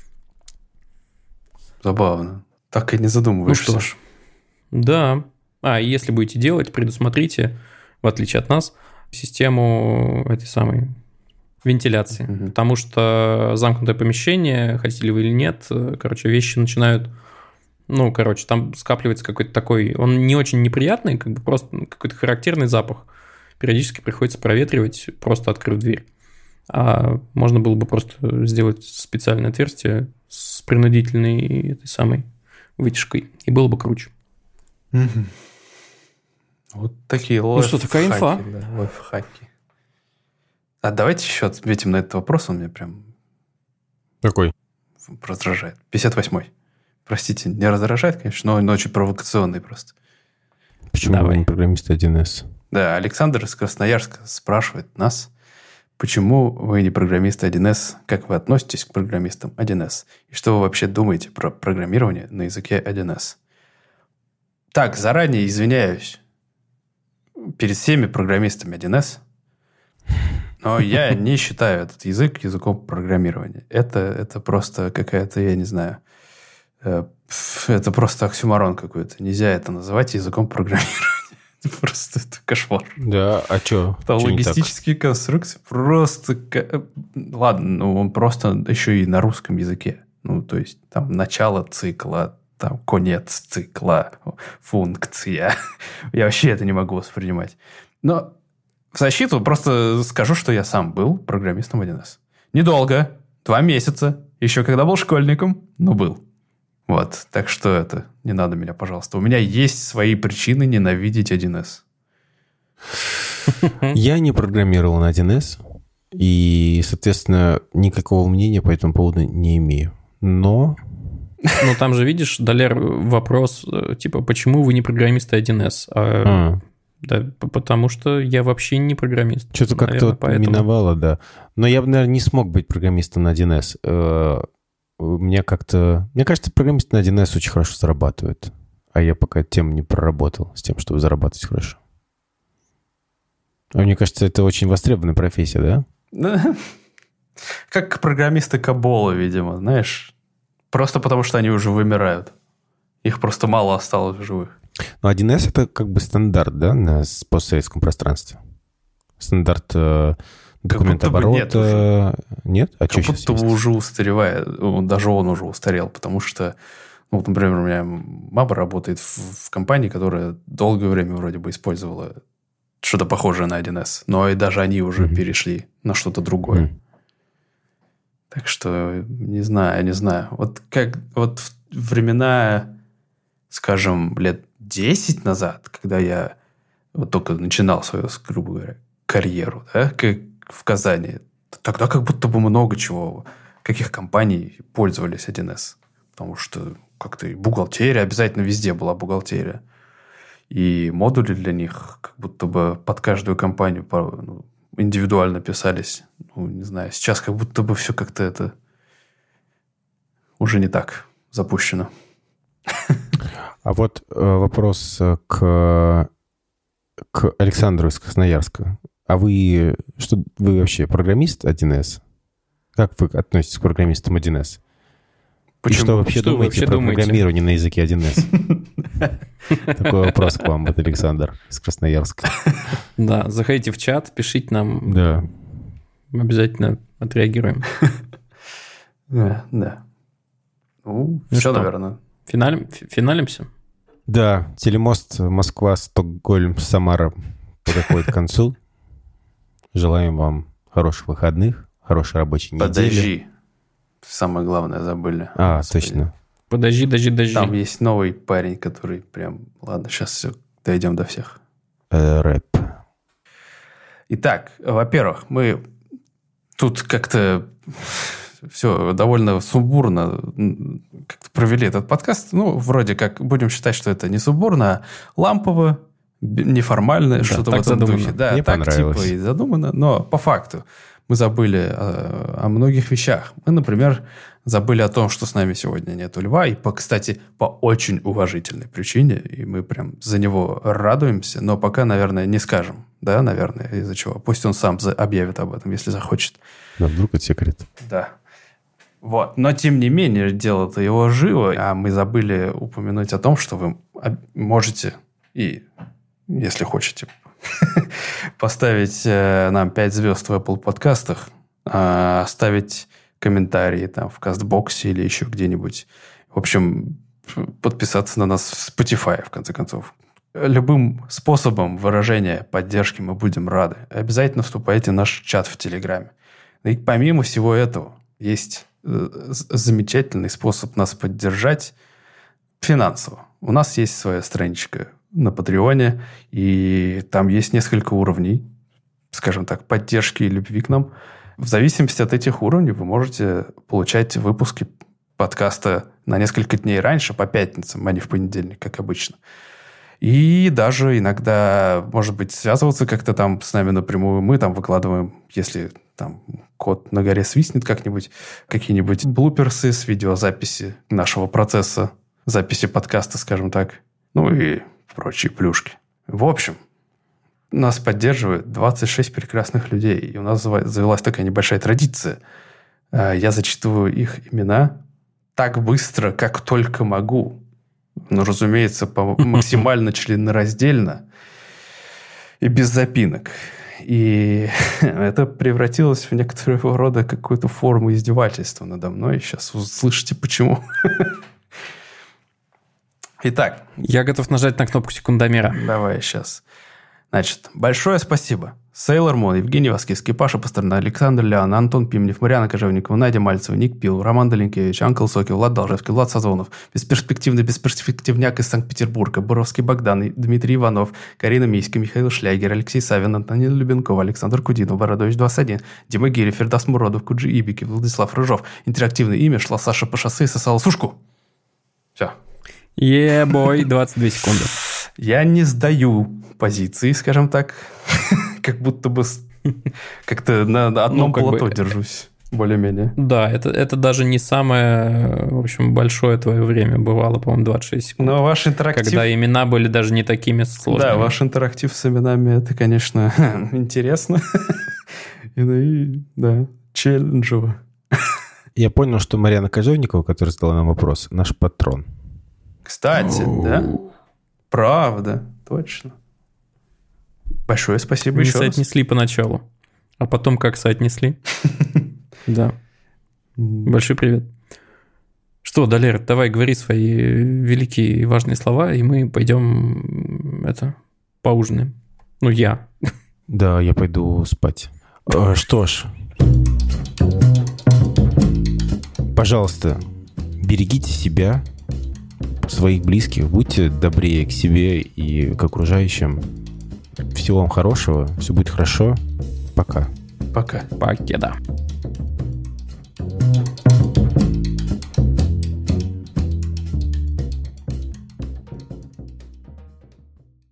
Забавно. Так и не задумываешься. Ну что ж. Да. И если будете делать, предусмотрите, в отличие от нас, систему этой самой вентиляции. Потому что замкнутое помещение, хотели вы или нет, короче, вещи начинают... Ну, короче, там скапливается какой-то такой... Он не очень неприятный, как бы просто какой-то характерный запах. Периодически приходится проветривать, просто открыв дверь. А можно было бы просто сделать специальное отверстие с принудительной этой самой вытяжкой, и было бы круче. Вот такие лайфхаки. Ну что, такая инфа. Да, лайфхаки. А давайте еще ответим на этот вопрос, он меня прям... Какой? Раздражает. 58-й. Простите, не раздражает, конечно, но очень провокационный просто. Почему вы не программист 1С? Да, Александр из Красноярска спрашивает нас, почему вы не программист 1С, как вы относитесь к программистам 1С, и что вы вообще думаете про программирование на языке 1С. Так, заранее извиняюсь перед всеми программистами 1С, но я не считаю этот язык языком программирования. Это просто какая-то, я не знаю, это просто оксюморон какой-то. Нельзя это называть языком программирования. Просто это кошмар. Да, а что? Там логистические конструкции просто... Ладно, ну он просто еще и на русском языке. Ну, то есть там начало цикла, там конец цикла, функция. Я вообще это не могу воспринимать. Но в защиту просто скажу, что я сам был программистом 1С. Недолго, 2 месяца. Еще когда был школьником, но был. Вот, так что это, не надо меня, пожалуйста. У меня есть свои причины ненавидеть 1С. Я не программировал на 1С, и, соответственно, никакого мнения по этому поводу не имею. Но... Ну, там же, видишь, Далер, вопрос, типа, почему вы не программисты 1С? Да, потому что я вообще не программист. Что-то как-то миновало, да. Но я бы, наверное, не смог быть программистом на 1С. Мне кажется, программисты на 1С очень хорошо зарабатывают. А я пока тему не проработал с тем, чтобы зарабатывать хорошо. А мне кажется, это очень востребованная профессия, да? Как программисты Кабола, видимо, знаешь. Просто потому, что они уже вымирают. Их просто мало осталось в живых. Но 1С это как бы стандарт, да, на постсоветском пространстве? Стандарт... Документооборота... Нет? А что сейчас есть? Как будто уже устаревает. Даже он уже устарел, потому что, ну, вот, например, у меня мама работает в компании, которая долгое время вроде бы использовала что-то похожее на 1С. Но и даже они уже перешли на что-то другое. Так что, не знаю. Вот как вот в времена, скажем, лет 10 назад, когда я вот только начинал свою, грубо говоря, карьеру, да, в Казани, тогда как будто бы много чего, каких компаний пользовались 1С. Потому что как-то и бухгалтерия, обязательно везде была бухгалтерия. И модули для них как будто бы под каждую компанию индивидуально писались. Ну, не знаю, сейчас как будто бы все как-то это уже не так запущено. А вот вопрос к Александру из Красноярска. А вы вообще программист 1С? Как вы относитесь к программистам 1С? Почему? И что вообще думаете про программирование на языке 1С? Такой вопрос к вам, вот Александр из Красноярска. Да, заходите в чат, пишите нам. Да. Обязательно отреагируем. Да. Ну, все, наверное. Финалимся? Да, телемост Москва, Стокгольм, Самара подходит к концу. Желаем вам хороших выходных, хорошей рабочей недели. Подожди. Самое главное забыли. Точно. Подожди. Там есть новый парень, который прям... Ладно, сейчас все, дойдем до всех. Рэп. Итак, во-первых, мы тут как-то все довольно сумбурно как-то провели этот подкаст. Ну, вроде как будем считать, что это не сумбурно, а лампово, неформально, да, что-то в этом задумано. Духе. Да, мне так типа и задумано, но по факту мы забыли о многих вещах. Мы, например, забыли о том, что с нами сегодня нету Льва, и, кстати, по очень уважительной причине, и мы прям за него радуемся, но пока, наверное, не скажем, да, наверное, из-за чего. Пусть он сам объявит об этом, если захочет. Да, вдруг это секрет. Да. Вот. Но, тем не менее, дело-то его живо, а мы забыли упомянуть о том, что вы можете и, если хотите, поставить нам 5 звезд в Apple подкастах, оставить комментарии там в Кастбоксе или еще где-нибудь. В общем, подписаться на нас в Spotify, в конце концов. Любым способом выражения поддержки мы будем рады. Обязательно вступайте в наш чат в Телеграме. И помимо всего этого, есть замечательный способ нас поддержать финансово. У нас есть своя страничка на Патреоне, и там есть несколько уровней, скажем так, поддержки и любви к нам. В зависимости от этих уровней вы можете получать выпуски подкаста на несколько дней раньше, по пятницам, а не в понедельник, как обычно. И даже иногда, может быть, связываться как-то там с нами напрямую. Мы там выкладываем, если там кот на горе свистнет как-нибудь, какие-нибудь блуперсы с видеозаписи нашего процесса, записи подкаста, скажем так. Ну и прочие плюшки. В общем, нас поддерживает 26 прекрасных людей. И у нас завелась такая небольшая традиция. Я зачитываю их имена так быстро, как только могу. Ну, разумеется, максимально членораздельно и без запинок. И это превратилось в некоторого рода какую-то форму издевательства надо мной. Сейчас услышите, почему. Итак. Я готов нажать на кнопку секундомера. Давай сейчас. Значит, большое спасибо. Сейлор Мун, Евгений Васкивский, Паша Пастерна, Александр Лян, Антон Пимнев, Марьяна Кожевникова, Надя Мальцева, Ник Пил, Роман Долинкевич, Анкл Соки, Влад Должевский, Влад Сазонов, бесперспективняк из Санкт-Петербурга, Буровский Богдан, Дмитрий Иванов, Карина Мийский, Михаил Шлягер, Алексей Савин, Антонин Любенков, Александр Кудинов, Бородович 21, Дима Гири, Фердас Муродов, Куджи Ибики, Владислав Рыжов. Интерактивное имя, шла Саша по шоссе и сосала сушку. Все. Е-бой, 22 секунды. Я не сдаю позиции, скажем так. Как будто бы как-то на одном плато держусь, более-менее. Да, это даже не самое, в общем, большое твое время бывало, по-моему, 26 секунд. Но ваш интерактив... Когда имена были даже не такими сложными. Да, ваш интерактив с именами, это, конечно, интересно. И, да, челленджево. Я понял, что Марьяна Кожевникова, которая задала нам вопрос, наш патрон. Кстати, да? Правда, точно. Большое спасибо еще раз. Не соотнесли поначалу. А потом как соотнесли? Да. Большой привет. Что, Далер, давай говори свои великие и важные слова, и мы пойдем поужинаем. Ну, я. Да, я пойду спать. Что ж. Пожалуйста, берегите себя, своих близких, будьте добрее к себе и к окружающим. Всего вам хорошего, все будет хорошо. Пока. Пока. Покеда.